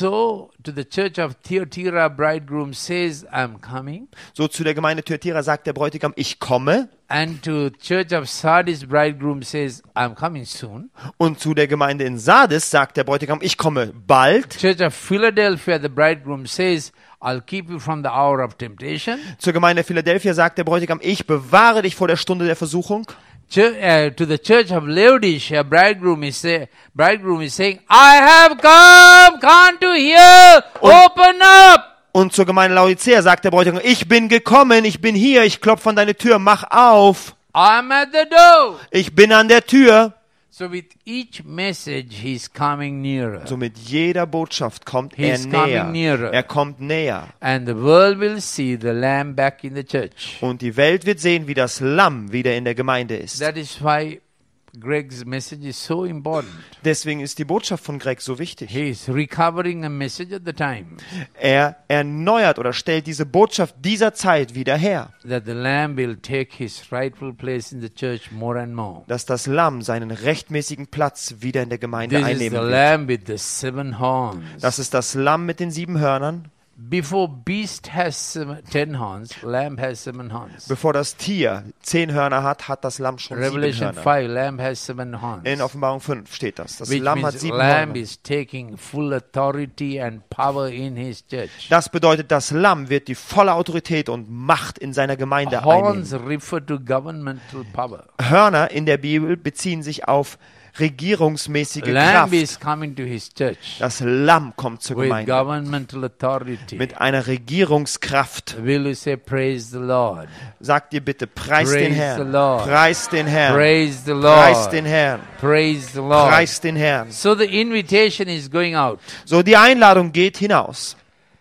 So to the church of Thyatira, bridegroom says, I'm coming. So zu der Gemeinde Thyatira sagt der Bräutigam, ich komme. And to church of Sardis, bridegroom says, I'm coming soon. Und zu der Gemeinde in Sardis sagt der Bräutigam, ich komme bald. Church of Philadelphia, the bridegroom says, I'll keep you from the hour of temptation. Zur Gemeinde Philadelphia sagt der Bräutigam, ich bewahre dich vor der Stunde der Versuchung. Chur- uh, to the church of Laodicea, bridegroom is say, bridegroom is saying, I have come, can't you hear? Open up. Und zur Gemeinde Laodicea sagt der Bräutigam, ich bin gekommen, ich bin hier, ich klopfe an deine Tür, mach auf. I'm at the door. Ich bin an der Tür. So with each message, he's coming nearer. So mit jeder Botschaft kommt er He's coming näher. nearer. Er kommt näher. And the world will see the lamb back in the church. Und die Welt wird sehen, wie das Lamm wieder in der Gemeinde ist. That is why Greg's message is so important. Deswegen ist die Botschaft von Greg so wichtig. He is recovering a message at the time Er erneuert oder stellt diese Botschaft dieser Zeit wieder her, that the lamb will take his rightful place in the church more and more. dass das Lamm seinen rechtmäßigen Platz wieder in der Gemeinde This is the einnehmen wird. lamb with the seven horns. Das ist das Lamm mit den sieben Hörnern. Before beast has seven, ten horns, lamb has seven horns. Bevor das Tier zehn Hörner hat, hat das Lamm schon sieben Revelation Hörner. five, lamb has seven horns. In Offenbarung fünf steht das. Das Which Lamm hat means sieben lamb Hörner. is taking full authority and power in his church. Das bedeutet, das Lamm wird die volle Autorität und Macht in seiner Gemeinde Horns einnehmen. refer to governmental power. Hörner in der Bibel beziehen sich auf regierungsmäßige Lamb Kraft. is coming to his church Das Lamm kommt zur with Gemeinde governmental authority. mit einer Regierungskraft. Will you say praise the Lord? Sagt ihr bitte, preis Praise den the Herrn. Lord. Preis den Herrn. Praise the Preis Lord. den Herrn. Praise the Lord. Preis den Herrn. So the invitation is going out, So, die Einladung geht hinaus.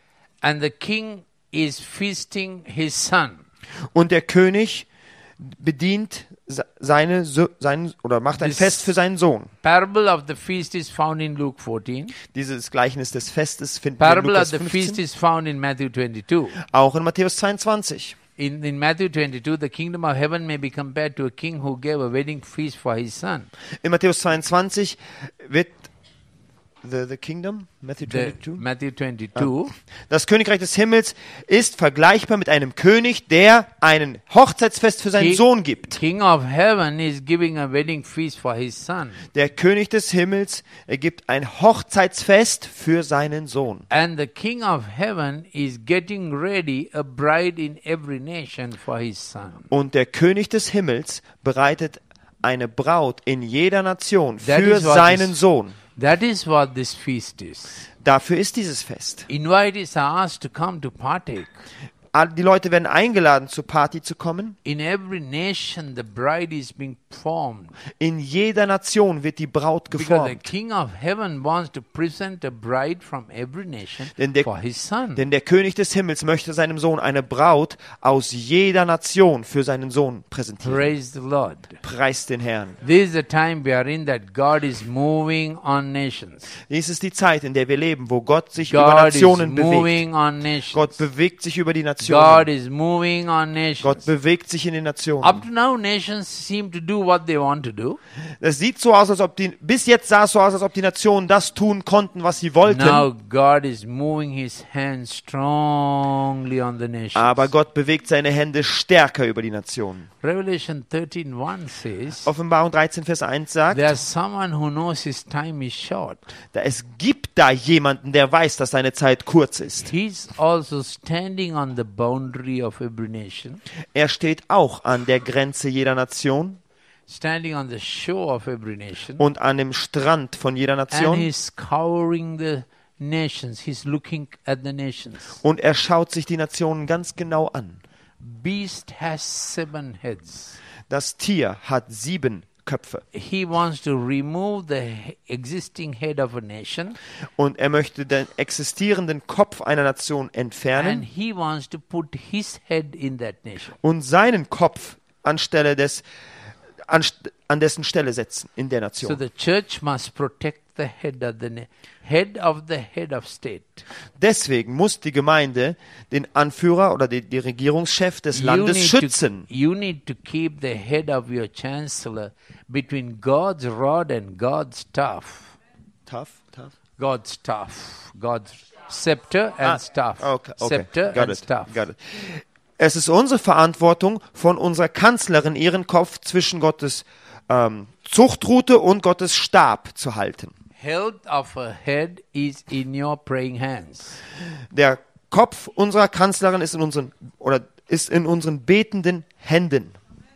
and the king is feasting his son. Und der König bedient se- seine, So- seinen, oder macht ein This- Fest für seinen Sohn. Parable of the feast is found in Luke fourteen. Dieses Gleichnis des Festes finden wir in Parable of Lukas the feast fünfzehn, is found in Matthew twenty-two. auch in Matthäus zweiundzwanzig. In, in Matthew twenty-two, the kingdom of heaven may be compared to a king who gave a wedding feast for his son. In Matthäus zweiundzwanzig wird the, the kingdom, Matthew The, twenty-two, Matthew twenty-two. das Königreich des Himmels ist vergleichbar mit einem König, der ein Hochzeitsfest für seinen King- Sohn gibt. King of heaven is giving a wedding feast for his son. Der König des Himmels er gibt ein Hochzeitsfest für seinen Sohn. And the king of heaven is getting ready a bride in every nation for his son. Und der König des Himmels bereitet eine Braut in jeder Nation That für is what seinen is- Sohn. That is what this feast is. Dafür ist dieses Fest. Invitees are asked to come to partake. All- Die Leute werden eingeladen, zur Party zu kommen. In every nation, the bride is being formed. In jeder Nation wird die Braut Because the geformt. king of heaven wants to present a bride from every nation Denn der, for his son. denn der König des Himmels möchte seinem Sohn eine Braut aus jeder Nation für seinen Sohn präsentieren. Praise the Lord. Preis den Herrn. This is the time we are in that God is moving on nations. Dies ist die Zeit, in der wir leben, wo Gott sich über God is Nationen bewegt. moving on nations. Gott bewegt sich über die Nationen. Nationen. God is moving on Gott nations. bewegt sich in den Up Nationen. to now, nations seem to do what they want to do. Es sieht so aus, als ob die, bis jetzt sah es so aus, als ob die Nationen das tun konnten, was sie wollten. Now God is moving His hand strongly on the nations. Aber Gott bewegt seine Hände stärker über die Nationen. Revelation thirteen one says, Offenbarung dreizehn, Vers eins sagt, there's someone who knows his time is short. da es gibt da jemanden, der weiß, dass seine Zeit kurz ist. He's also standing on the boundary of every nation, Er steht auch an der Grenze jeder Nation standing on the shore of every nation, und an dem Strand von jeder and Nation. he's scouring the nations. He's looking at the nations. Und er schaut sich die Nationen ganz genau an. Beast has seven heads. Das Tier hat sieben Köpfe. He wants to remove the he- existing head of a nation, Und er möchte den existierenden Kopf einer Nation and entfernen he wants to put his head in that nation. und seinen Kopf anstelle des, an, an dessen Stelle setzen in der So Nation. the church must protect the head of the na- head of the head of state. Deswegen muss die Gemeinde den Anführer oder die, die Regierungschef des Landes schützen. To, you need to keep the head of your chancellor between God's rod and God's staff. Tough, tough. God's staff. God's scepter and Ah, staff. Okay, okay. Scepter Got and it, staff. got it. Es ist unsere Verantwortung, von unserer Kanzlerin ihren Kopf zwischen Gottes ähm, Zuchtrute und Gottes Stab zu halten. Health of a head is in your praying hands. Der Kopf unserer Kanzlerin ist in unseren oder ist in unseren betenden Händen.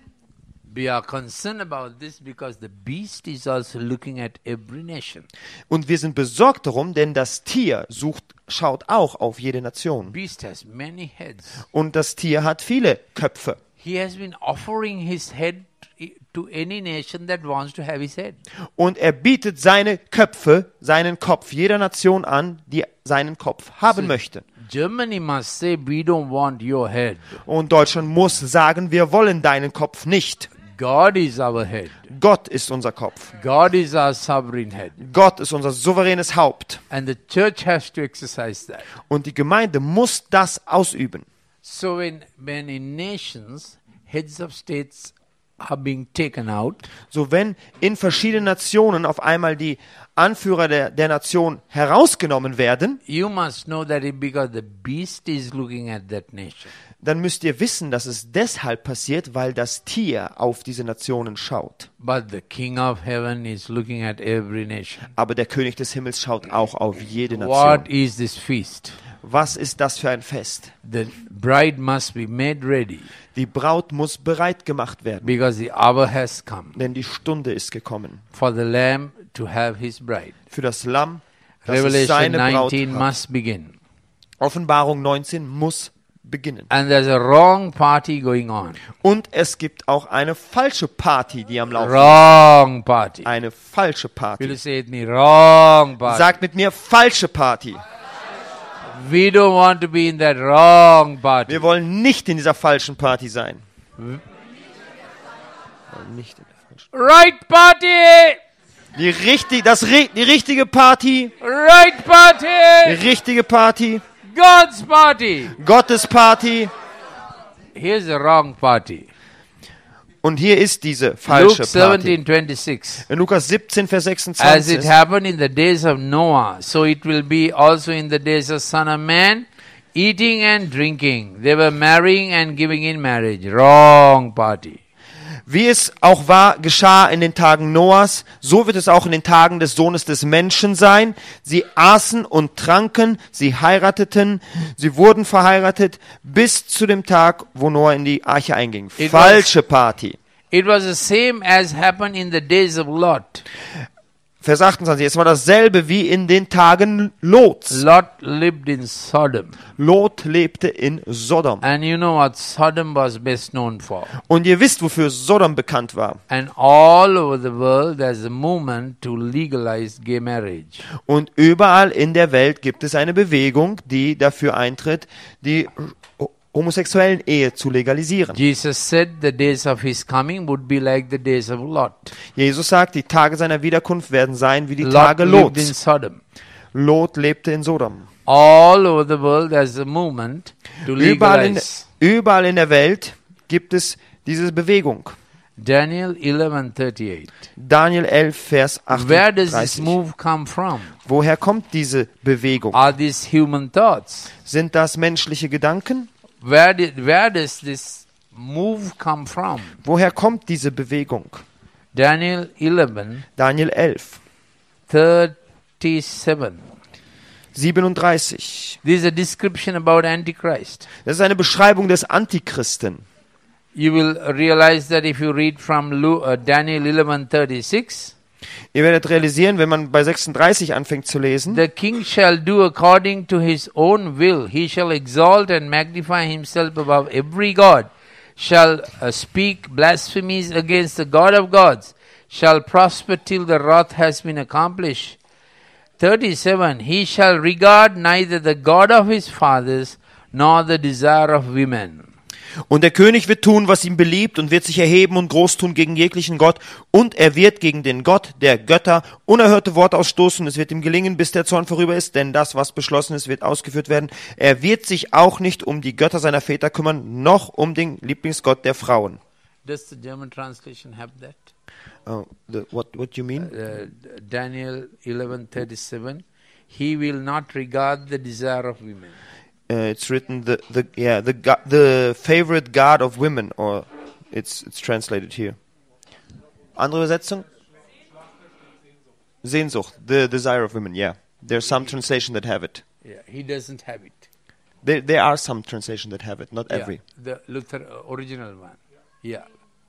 We are concerned about this because the beast is also looking at every nation. Und wir sind besorgt darum, denn das Tier sucht, schaut auch auf jede Nation. Beast has many heads. Und das Tier hat viele Köpfe. He has been offering his head to any nation that wants to have his head. Und er bietet seine Köpfe, seinen Kopf jeder Nation an, die seinen Kopf haben möchte. Germany must say, we don't want your head. Und Deutschland muss sagen, wir wollen deinen Kopf nicht. God is our head. Gott ist unser Kopf. God is our sovereign head. Gott ist unser souveränes Haupt. And the church has to exercise that. Und die Gemeinde muss das ausüben. So when, when in nations, heads of states are being taken out, So wenn in verschiedenen Nationen auf einmal die Anführer der, der Nation herausgenommen werden, you must know that it because the beast is looking at that nation. dann müsst ihr wissen, dass es deshalb passiert, weil das Tier auf diese Nationen schaut. But the King of Heaven is looking at every nation. Aber der König des Himmels schaut auch auf jede What Nation. is this feast? Was ist das für ein Fest? The bride must be made ready Die Braut muss bereit gemacht werden, because the hour has come denn die Stunde ist gekommen. for the Lamb to have his bride. Für das Lamm, das es Revelation seine Braut nineteen hat. must begin. Offenbarung neunzehn muss beginnen. And there's a wrong party going on. Und es gibt auch eine falsche Party, die am Laufen ist. Wrong party. Eine falsche Will you Party. say it me? Wrong party. Sagt mit mir, falsche Party. We don't want to be in that wrong party. Wir wollen nicht in dieser falschen Party sein. Hm? Wir wollen nicht in der falschen. Right party! Die, richtig, das, ri- die richtige Party, Right die party! richtige Party, God's party! Gottes Party. Here's the wrong party. Und hier ist diese falsche Luke Party. seventeen twenty-six. In Lukas siebzehn, Vers As it sechsundzwanzig. happened in the days of Noah, so it will be also in the days of Son of Man, eating and drinking. They were marrying and giving in marriage. Wrong party. Wie es auch war, geschah in den Tagen Noahs, so wird es auch in den Tagen des Sohnes des Menschen sein. Sie aßen und tranken, sie heirateten, sie wurden verheiratet, bis zu dem Tag, wo Noah in die Arche einging. It Falsche Party. It was the same as happened in the days of Lot. Vers achtundzwanzig. Es war dasselbe wie in den Tagen Lots. Lot lived in Sodom. Lot lebte in Sodom. And you know what Sodom was best known for. Und ihr wisst, wofür Sodom bekannt war. And all over the world there's a movement to legalize gay marriage. Und überall in der Welt gibt es eine Bewegung, die dafür eintritt, die homosexuellen Ehe zu legalisieren. Jesus said the days of his coming would be like the days of Lot. Jesus sagt, die Tage seiner Wiederkunft werden sein wie die Lot Tage lived in Lots. Sodom. Lot lebte in Sodom. All over the world there's a movement to Überall in, legalize. überall in der Welt gibt es diese Bewegung. Daniel eleven thirty-eight. Daniel elf, Vers Where does this achtunddreißig. move come from? Woher kommt diese Bewegung? Are these human thoughts? Sind das menschliche Gedanken? Where did where does this move come from? Woher kommt diese Bewegung? Daniel eleven Daniel elf, thirty-seven. siebenunddreißig. This is a description about Antichrist. Das ist eine Beschreibung des Antichristen. You will realize that if you read from Lu- uh, Daniel eleven thirty-six, Ihr werdet realisieren, wenn man bei sechsunddreißig anfängt zu lesen, the king shall do according to his own will. He shall exalt and magnify himself above every god, shall uh, speak blasphemies against the God of gods, shall prosper till the wrath has been accomplished. thirty-seven, he shall regard neither the God of his fathers nor the desire of women. und der König wird tun, was ihm beliebt, und wird sich erheben und groß tun gegen jeglichen Gott, und er wird gegen den Gott der Götter unerhörte Worte ausstoßen. Es wird ihm gelingen, bis der Zorn vorüber ist, denn das, was beschlossen ist, wird ausgeführt werden. Er wird sich auch nicht um die Götter seiner Väter kümmern, noch um den Lieblingsgott der Frauen. Does the German translation have that? Oh, the, what, what you mean? Uh, Daniel eleven thirty-seven, he will not regard the desire of women. Uh, it's written the the yeah the go- the favorite god of women, or it's it's translated here. Andere Übersetzung? Sehnsucht, the desire of women. Yeah, there's some translation that have it. Yeah, he doesn't have it. There there are some translation that have it, not Yeah, every. the Luther uh, original one. Yeah.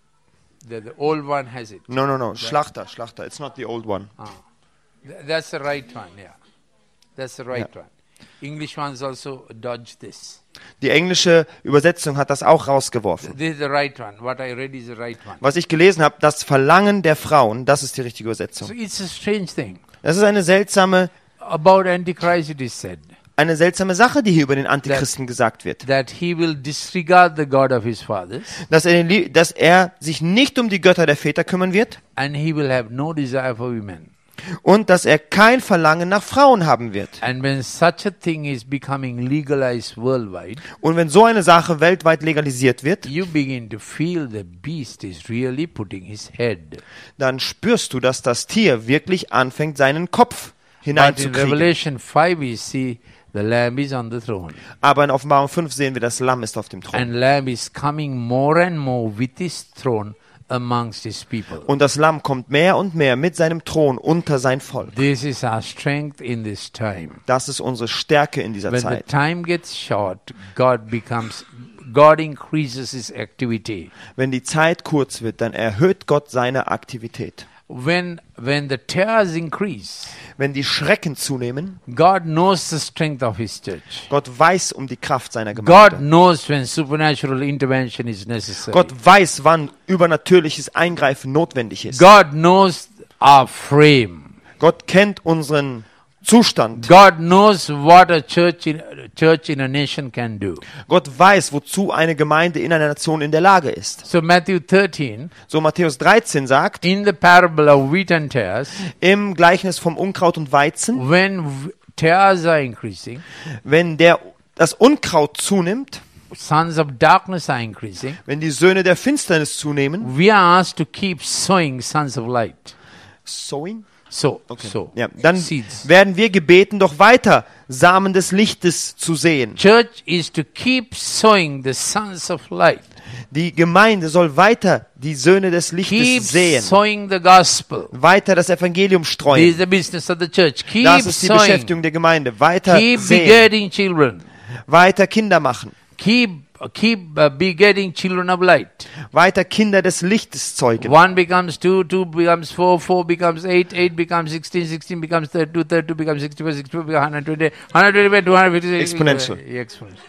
The, the old one has it. No no no, Schlachter, Schlachter. It's not the old one. Ah. Th- that's the right one, yeah. That's the right one. English ones also dodge this. Die englische Übersetzung hat das auch rausgeworfen. This is the right one. What I read is the right one. Was ich gelesen habe, das Verlangen der Frauen, das ist die richtige So Übersetzung. it's a strange thing. Das ist eine seltsame About Antichrist it is said eine seltsame Sache, die hier über den Antichristen gesagt wird. that he will disregard the God of his fathers Dass er, den Lie- dass er sich nicht um die Götter der Väter kümmern wird and he will have no desire for women. und dass er kein Verlangen nach Frauen haben wird. And when such a thing is becoming legalized worldwide, Und wenn so eine Sache weltweit legalisiert wird, you begin to feel the beast is really putting his head. dann spürst du, dass das Tier wirklich anfängt, seinen Kopf But in hineinzukriegen. Revelation five we see the Lamb is on the throne. Aber in Offenbarung fünf sehen wir, das Lamm ist auf dem Thron. And Lamb is coming more and more with his throne amongst his people. Und das Lamm kommt mehr und mehr mit seinem Thron unter sein Volk. This is our strength in this time. Das ist unsere Stärke in dieser When the Zeit. time gets short, God becomes God increases his activity. Wenn die Zeit kurz wird, dann erhöht Gott seine Aktivität. When when the terrors increase, Wenn die Schrecken zunehmen, God knows the strength of his church. Gott weiß um die Kraft seiner God Gemeinde. knows when supernatural intervention is necessary. Gott weiß, wann übernatürliches Eingreifen notwendig ist. God knows our frame. Gott kennt unseren Zustand. God knows what a church in church in a nation can do. Gott weiß, wozu eine Gemeinde in einer Nation in der Lage ist. So Matthew thirteen, So Matthäus dreizehn sagt, in the parable of wheat and tares, im Gleichnis vom Unkraut und Weizen, when v- tares are increasing, wenn der, das Unkraut zunimmt, sons of darkness are increasing, wenn die Söhne der Finsternis zunehmen, we are asked to keep sowing sons of light. sowing, So, so ja, dann seeds. werden wir gebeten, doch weiter Samen des Lichtes zu sehen. Church is to keep sowing the sons of light. Die Gemeinde soll weiter die Söhne des Lichtes Keep sehen, sowing the gospel. weiter das Evangelium This is streuen. the business of the church. Keep Das ist die sowing. Beschäftigung der Gemeinde. Weiter Keep sehen, begetting children. weiter Kinder machen, Keep keep uh, begetting children of light. weiter Kinder des Lichtes zeugen. One becomes two, two becomes four, four becomes eight, eight becomes sixteen, sixteen becomes thirty-two, thirty-two becomes sixty-four, sixty-four becomes one hundred twenty, one hundred twenty-five, two hundred fifty. Exponential. Uh, exponential.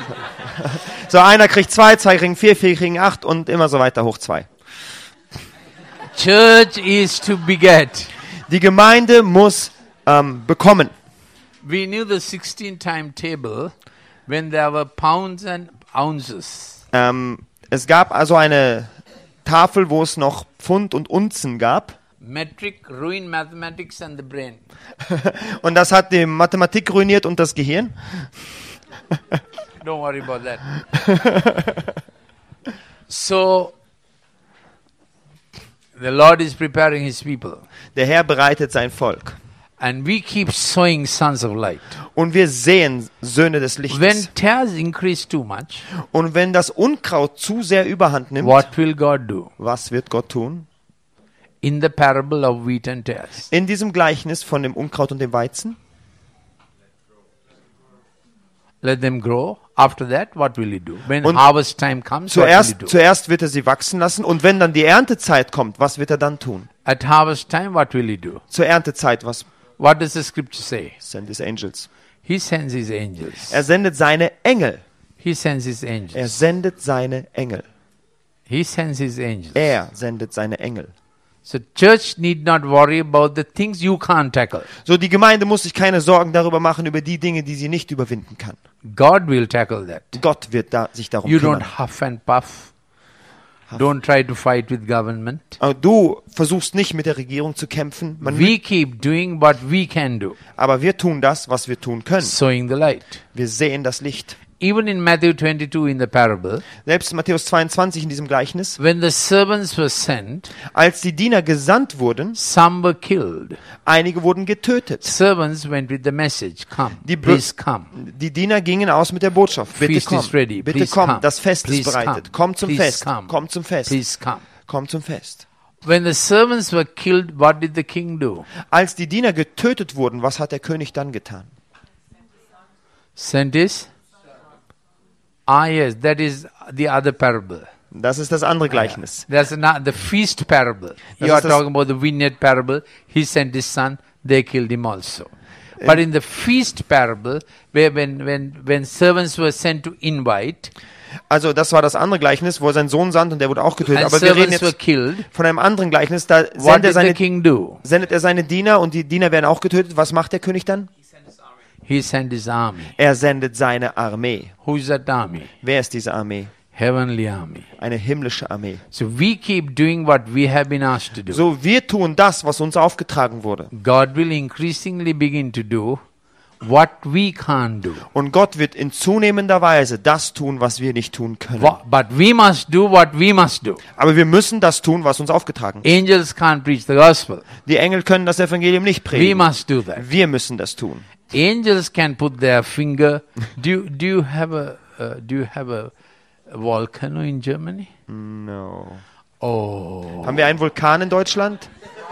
So, einer kriegt zwei, zwei kriegen vier, vier kriegen acht und immer so weiter hoch zwei. Church is to beget. Die Gemeinde muss ähm, bekommen. We knew the sixteen timetable when there were pounds and ounces. Ähm, es gab also eine Tafel, wo es noch Pfund und Unzen gab. Metric ruin mathematics and the brain. Und das hat die Mathematik ruiniert und das Gehirn. Don't worry about that. So, the Lord is preparing His people. Der Herr bereitet sein Volk. And we keep sowing sons of light. Und wir sehen Söhne des Lichtes. When tares increase too much, Und wenn das Unkraut zu sehr Überhand nimmt, what will God do? was wird Gott tun? In the parable of wheat and tares, In diesem Gleichnis von dem Unkraut und dem Weizen, let them grow. After that, what will He do? When Und harvest time comes, what will He zuerst, do? zuerst wird er sie wachsen lassen und wenn dann die Erntezeit kommt, was wird er dann tun? At harvest time, what will He do? Zur Erntezeit, was What does the scripture say? sind His Angels? He sends His angels. Er sendet seine Engel. He sends His Er angels. sendet seine Engel. He sends His angels. Er sendet seine Engel. So church need not worry about the things you can't tackle. So, die Gemeinde muss sich keine Sorgen darüber machen, über die Dinge, die sie nicht überwinden kann. God will tackle that. Gott wird da, sich darum You kümmern. don't huff and puff. Don't try to fight with government. Aber du versuchst nicht mit der Regierung zu kämpfen, man, We keep doing what we can do. aber wir tun das, was wir tun können. Sowing the light. Wir sehen das Licht. Even in Matthew twenty-two in the parable, Selbst in Matthäus zweiundzwanzig in diesem Gleichnis, when the servants were sent, als die Diener gesandt wurden, some were killed. einige wurden getötet. Servants went with the message, come, Die, Br- please come. die Diener gingen aus mit der Botschaft. Bitte Feast komm, is ready. bitte Please komm, come. das Fest ist Please bereitet. come. Komm zum Please Fest, come. komm zum Fest, Please come. komm zum Fest. When the servants were killed, what did the king do? Als die Diener getötet wurden, was hat der König dann getan? Sent his? Ah, yes, that is the other parable. Das ist das andere Gleichnis. That's not the feast parable. Das You are ist das- talking about the vineyard parable. He sent his son, they killed him also. But in the feast parable, where when, when, when servants were sent to invite, Also das war das andere Gleichnis, wo er seinen Sohn sandt und der wurde auch getötet. and Aber wir reden servants were jetzt killed, von einem anderen Gleichnis. Da what sendet er, did the seine, king do? sendet er seine Diener und die Diener werden auch getötet. Was macht der König dann? He sent his army. Er sendet seine Armee. Who is that army? Wer ist diese Armee? Heavenly army. Eine himmlische Armee. So we keep doing what we have been asked to do. So, wir tun das, was uns aufgetragen wurde. God will increasingly begin to do what we can't do. Und Gott wird in zunehmender Weise das tun, was wir nicht tun können. Wha- But we must do what we must do. Aber wir müssen das tun, was uns aufgetragen ist. Angels can't preach the gospel. Die Engel können das Evangelium nicht We predigen. must do that. Wir müssen das tun. Angels can put their finger. Do you, do you have a uh, do you have a, a volcano in Germany? No. Oh, Haben wir einen Vulkan in Deutschland?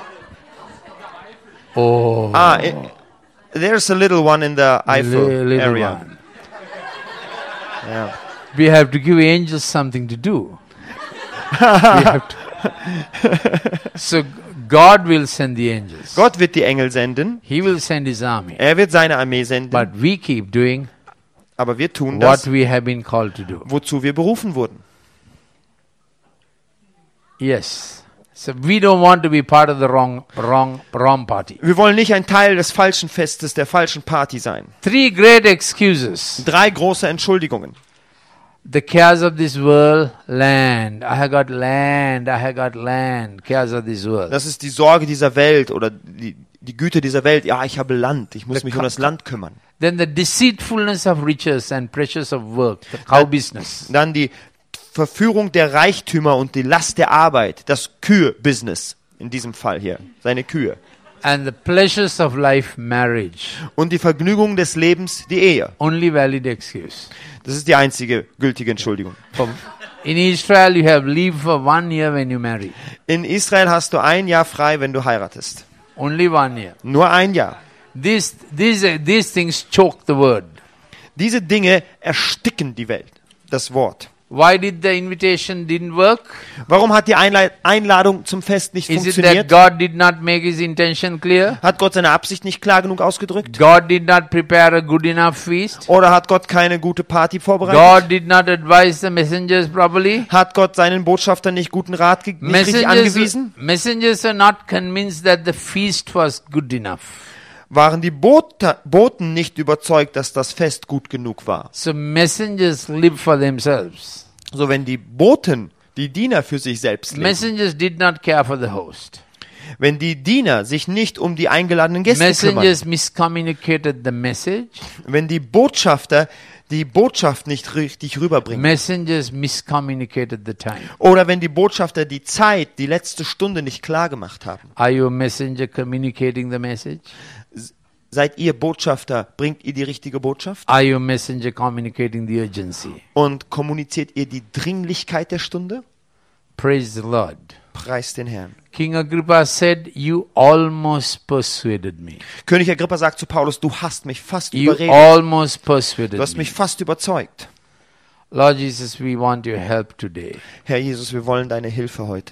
oh, Ah, i there's a little one in the Eifel li- little area. one. Ja. We have to give angels something to do. We have to- so God will send the angels. Gott wird die Engel senden. He will send his army. Er wird seine Armee senden. But we keep doing Aber wir tun what das, we have been called to do. wozu wir berufen wurden. Yes. So we don't want to be part of the wrong, wrong, wrong party. Wir wollen nicht ein Teil des falschen Festes, der falschen Party sein. Three great excuses. Drei große Entschuldigungen. The cares of this world, land. I have got land. I have got land. Cares of this world. Das ist die Sorge dieser Welt oder die, die Güte dieser Welt. Ja, ich habe Land. Ich muss mich um das Land kümmern. Then the deceitfulness of riches and pressures of work. The cow business. Dann die Verführung der Reichtümer und die Last der Arbeit. Das Kühe-Business. In diesem Fall hier. Seine Kühe. And the pleasures of life, marriage. Und die Vergnügung des Lebens, die Ehe. Only valid excuse. Das ist die einzige gültige Entschuldigung. For- In Israel, you have leave for one year when you marry. In Israel hast du ein Jahr frei, wenn du heiratest. Only one year. Nur ein Jahr. These, these, these things choke the word. Diese Dinge ersticken die Welt, das Wort. Why did the invitation didn't work? Warum hat die Einla- Einladung zum Fest nicht Is it that funktioniert? God did not make his intention clear? Hat Gott seine Absicht nicht klar genug ausgedrückt? God did not prepare a good enough feast? Oder hat Gott keine gute Party vorbereitet? God did not advise the messengers properly? Hat Gott seinen Botschaftern nicht guten Rat ge- nicht richtig Messengers, angewiesen? messengers are not convinced that the feast was good enough. Waren die Bota- Boten nicht überzeugt, dass das Fest gut genug war? So messengers live for themselves. So wenn die Boten, die Diener für sich selbst leben, Messengers did not care for the host. Wenn die Diener sich nicht um die eingeladenen Gäste kümmern, Messengers miscommunicated the message. wenn die Botschafter die Botschaft nicht richtig rüberbringen, Messengers miscommunicated the time. oder wenn die Botschafter die Zeit, die letzte Stunde nicht klar gemacht haben, Are you a messenger communicating the message? seid ihr Botschafter, bringt ihr die richtige Botschaft? Are you a messenger communicating the urgency? Und kommuniziert ihr die Dringlichkeit der Stunde? Praise the Lord. Preist den Herrn. King Agrippa said, you almost persuaded me. König Agrippa sagt zu Paulus, du hast mich fast You überredet. almost Du persuaded hast me. mich fast überzeugt. Lord Jesus, we want your help today. Herr Jesus, wir wollen deine Hilfe heute.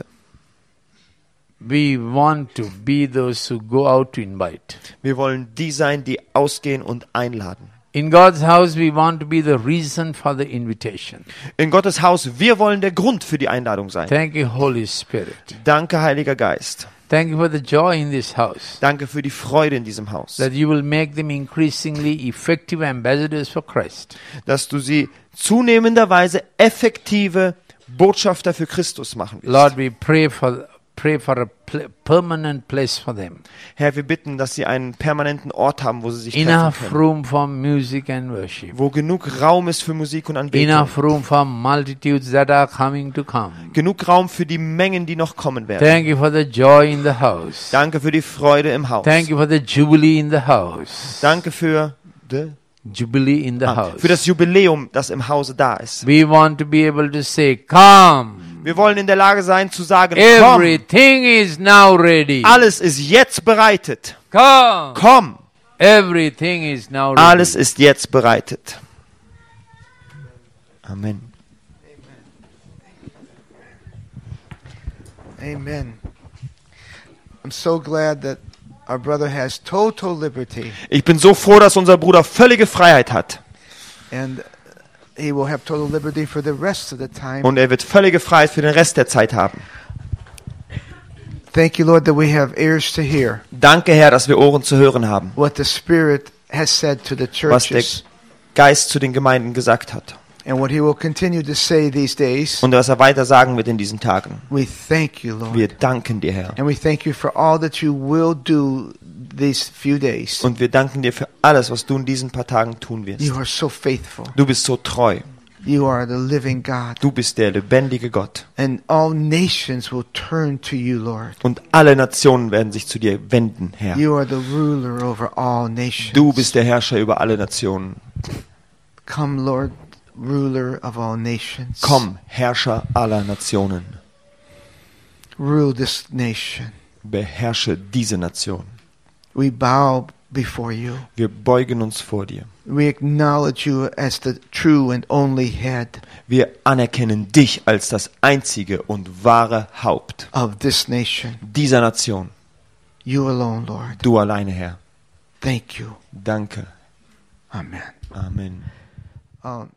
We want to be those who go out to invite. Wir wollen die sein, die ausgehen und einladen. In God's house, we want to be the reason for the invitation. In Gottes Haus, wir wollen der Grund für die Einladung sein. Thank you, Holy Spirit. Danke, Heiliger Geist. Thank you for the joy in this house. Danke für die Freude in diesem Haus. That you will make them increasingly effective ambassadors for Christ. Dass du sie zunehmenderweise effektive Botschafter für Christus machen wirst. Lord, we pray for pray for a pl- permanent place for them. Herr, wir bitten, dass sie einen permanenten Ort haben, wo sie sich treffen Enough können. room for music and worship. Wo genug Raum ist für Musik und Anbetung. Enough room for multitudes that are coming to come. Genug Raum für die Mengen, die noch kommen werden. Thank you for the joy in the house. Danke für die Freude im Haus. Thank you for the jubilee in the house. Danke für, de, Jubilee in the ah, house. für das Jubiläum, das im Hause da ist. We want to be able to say, come. Wir wollen in der Lage sein zu sagen, komm, Everything is now ready. alles ist jetzt bereitet. Come. Komm, Everything is now ready. alles ist jetzt bereitet. Amen. Amen. I'm so glad that our brother has total liberty, Ich bin so froh, dass unser Bruder völlige Freiheit hat. and he will have total liberty for the rest of the time. Und er wird völlige Freiheit für den Rest der Zeit haben. Thank you, Lord, that we have ears to hear Danke, Herr, dass wir Ohren zu hören haben, what the Spirit has said to the was der churches Geist zu den Gemeinden gesagt hat. and what he will continue to say these days. Und was er weiter sagen wird in diesen Tagen. We thank you, Lord. Wir danken dir, Herr. And we thank you for all that you will do these few days. Und wir danken dir für alles, was du in diesen paar Tagen tun You wirst. are so faithful. Du bist so treu. You are the living God. Du bist der lebendige Gott. And all nations will turn to you, Lord. Und alle Nationen werden sich zu dir wenden, Herr. You are the ruler over all nations. Du bist der Herrscher über alle Nationen. Come, Lord, ruler of all nations. Komm, Herrscher aller Nationen. Rule this nation. Beherrsche diese Nation. We bow before you. Wir beugen uns vor dir. We acknowledge you as the true and only head Wir anerkennen dich als das einzige und wahre Haupt of this nation. dieser Nation. You alone, Lord. Du alleine, Herr. Thank you. Danke. Amen. Amen. Um,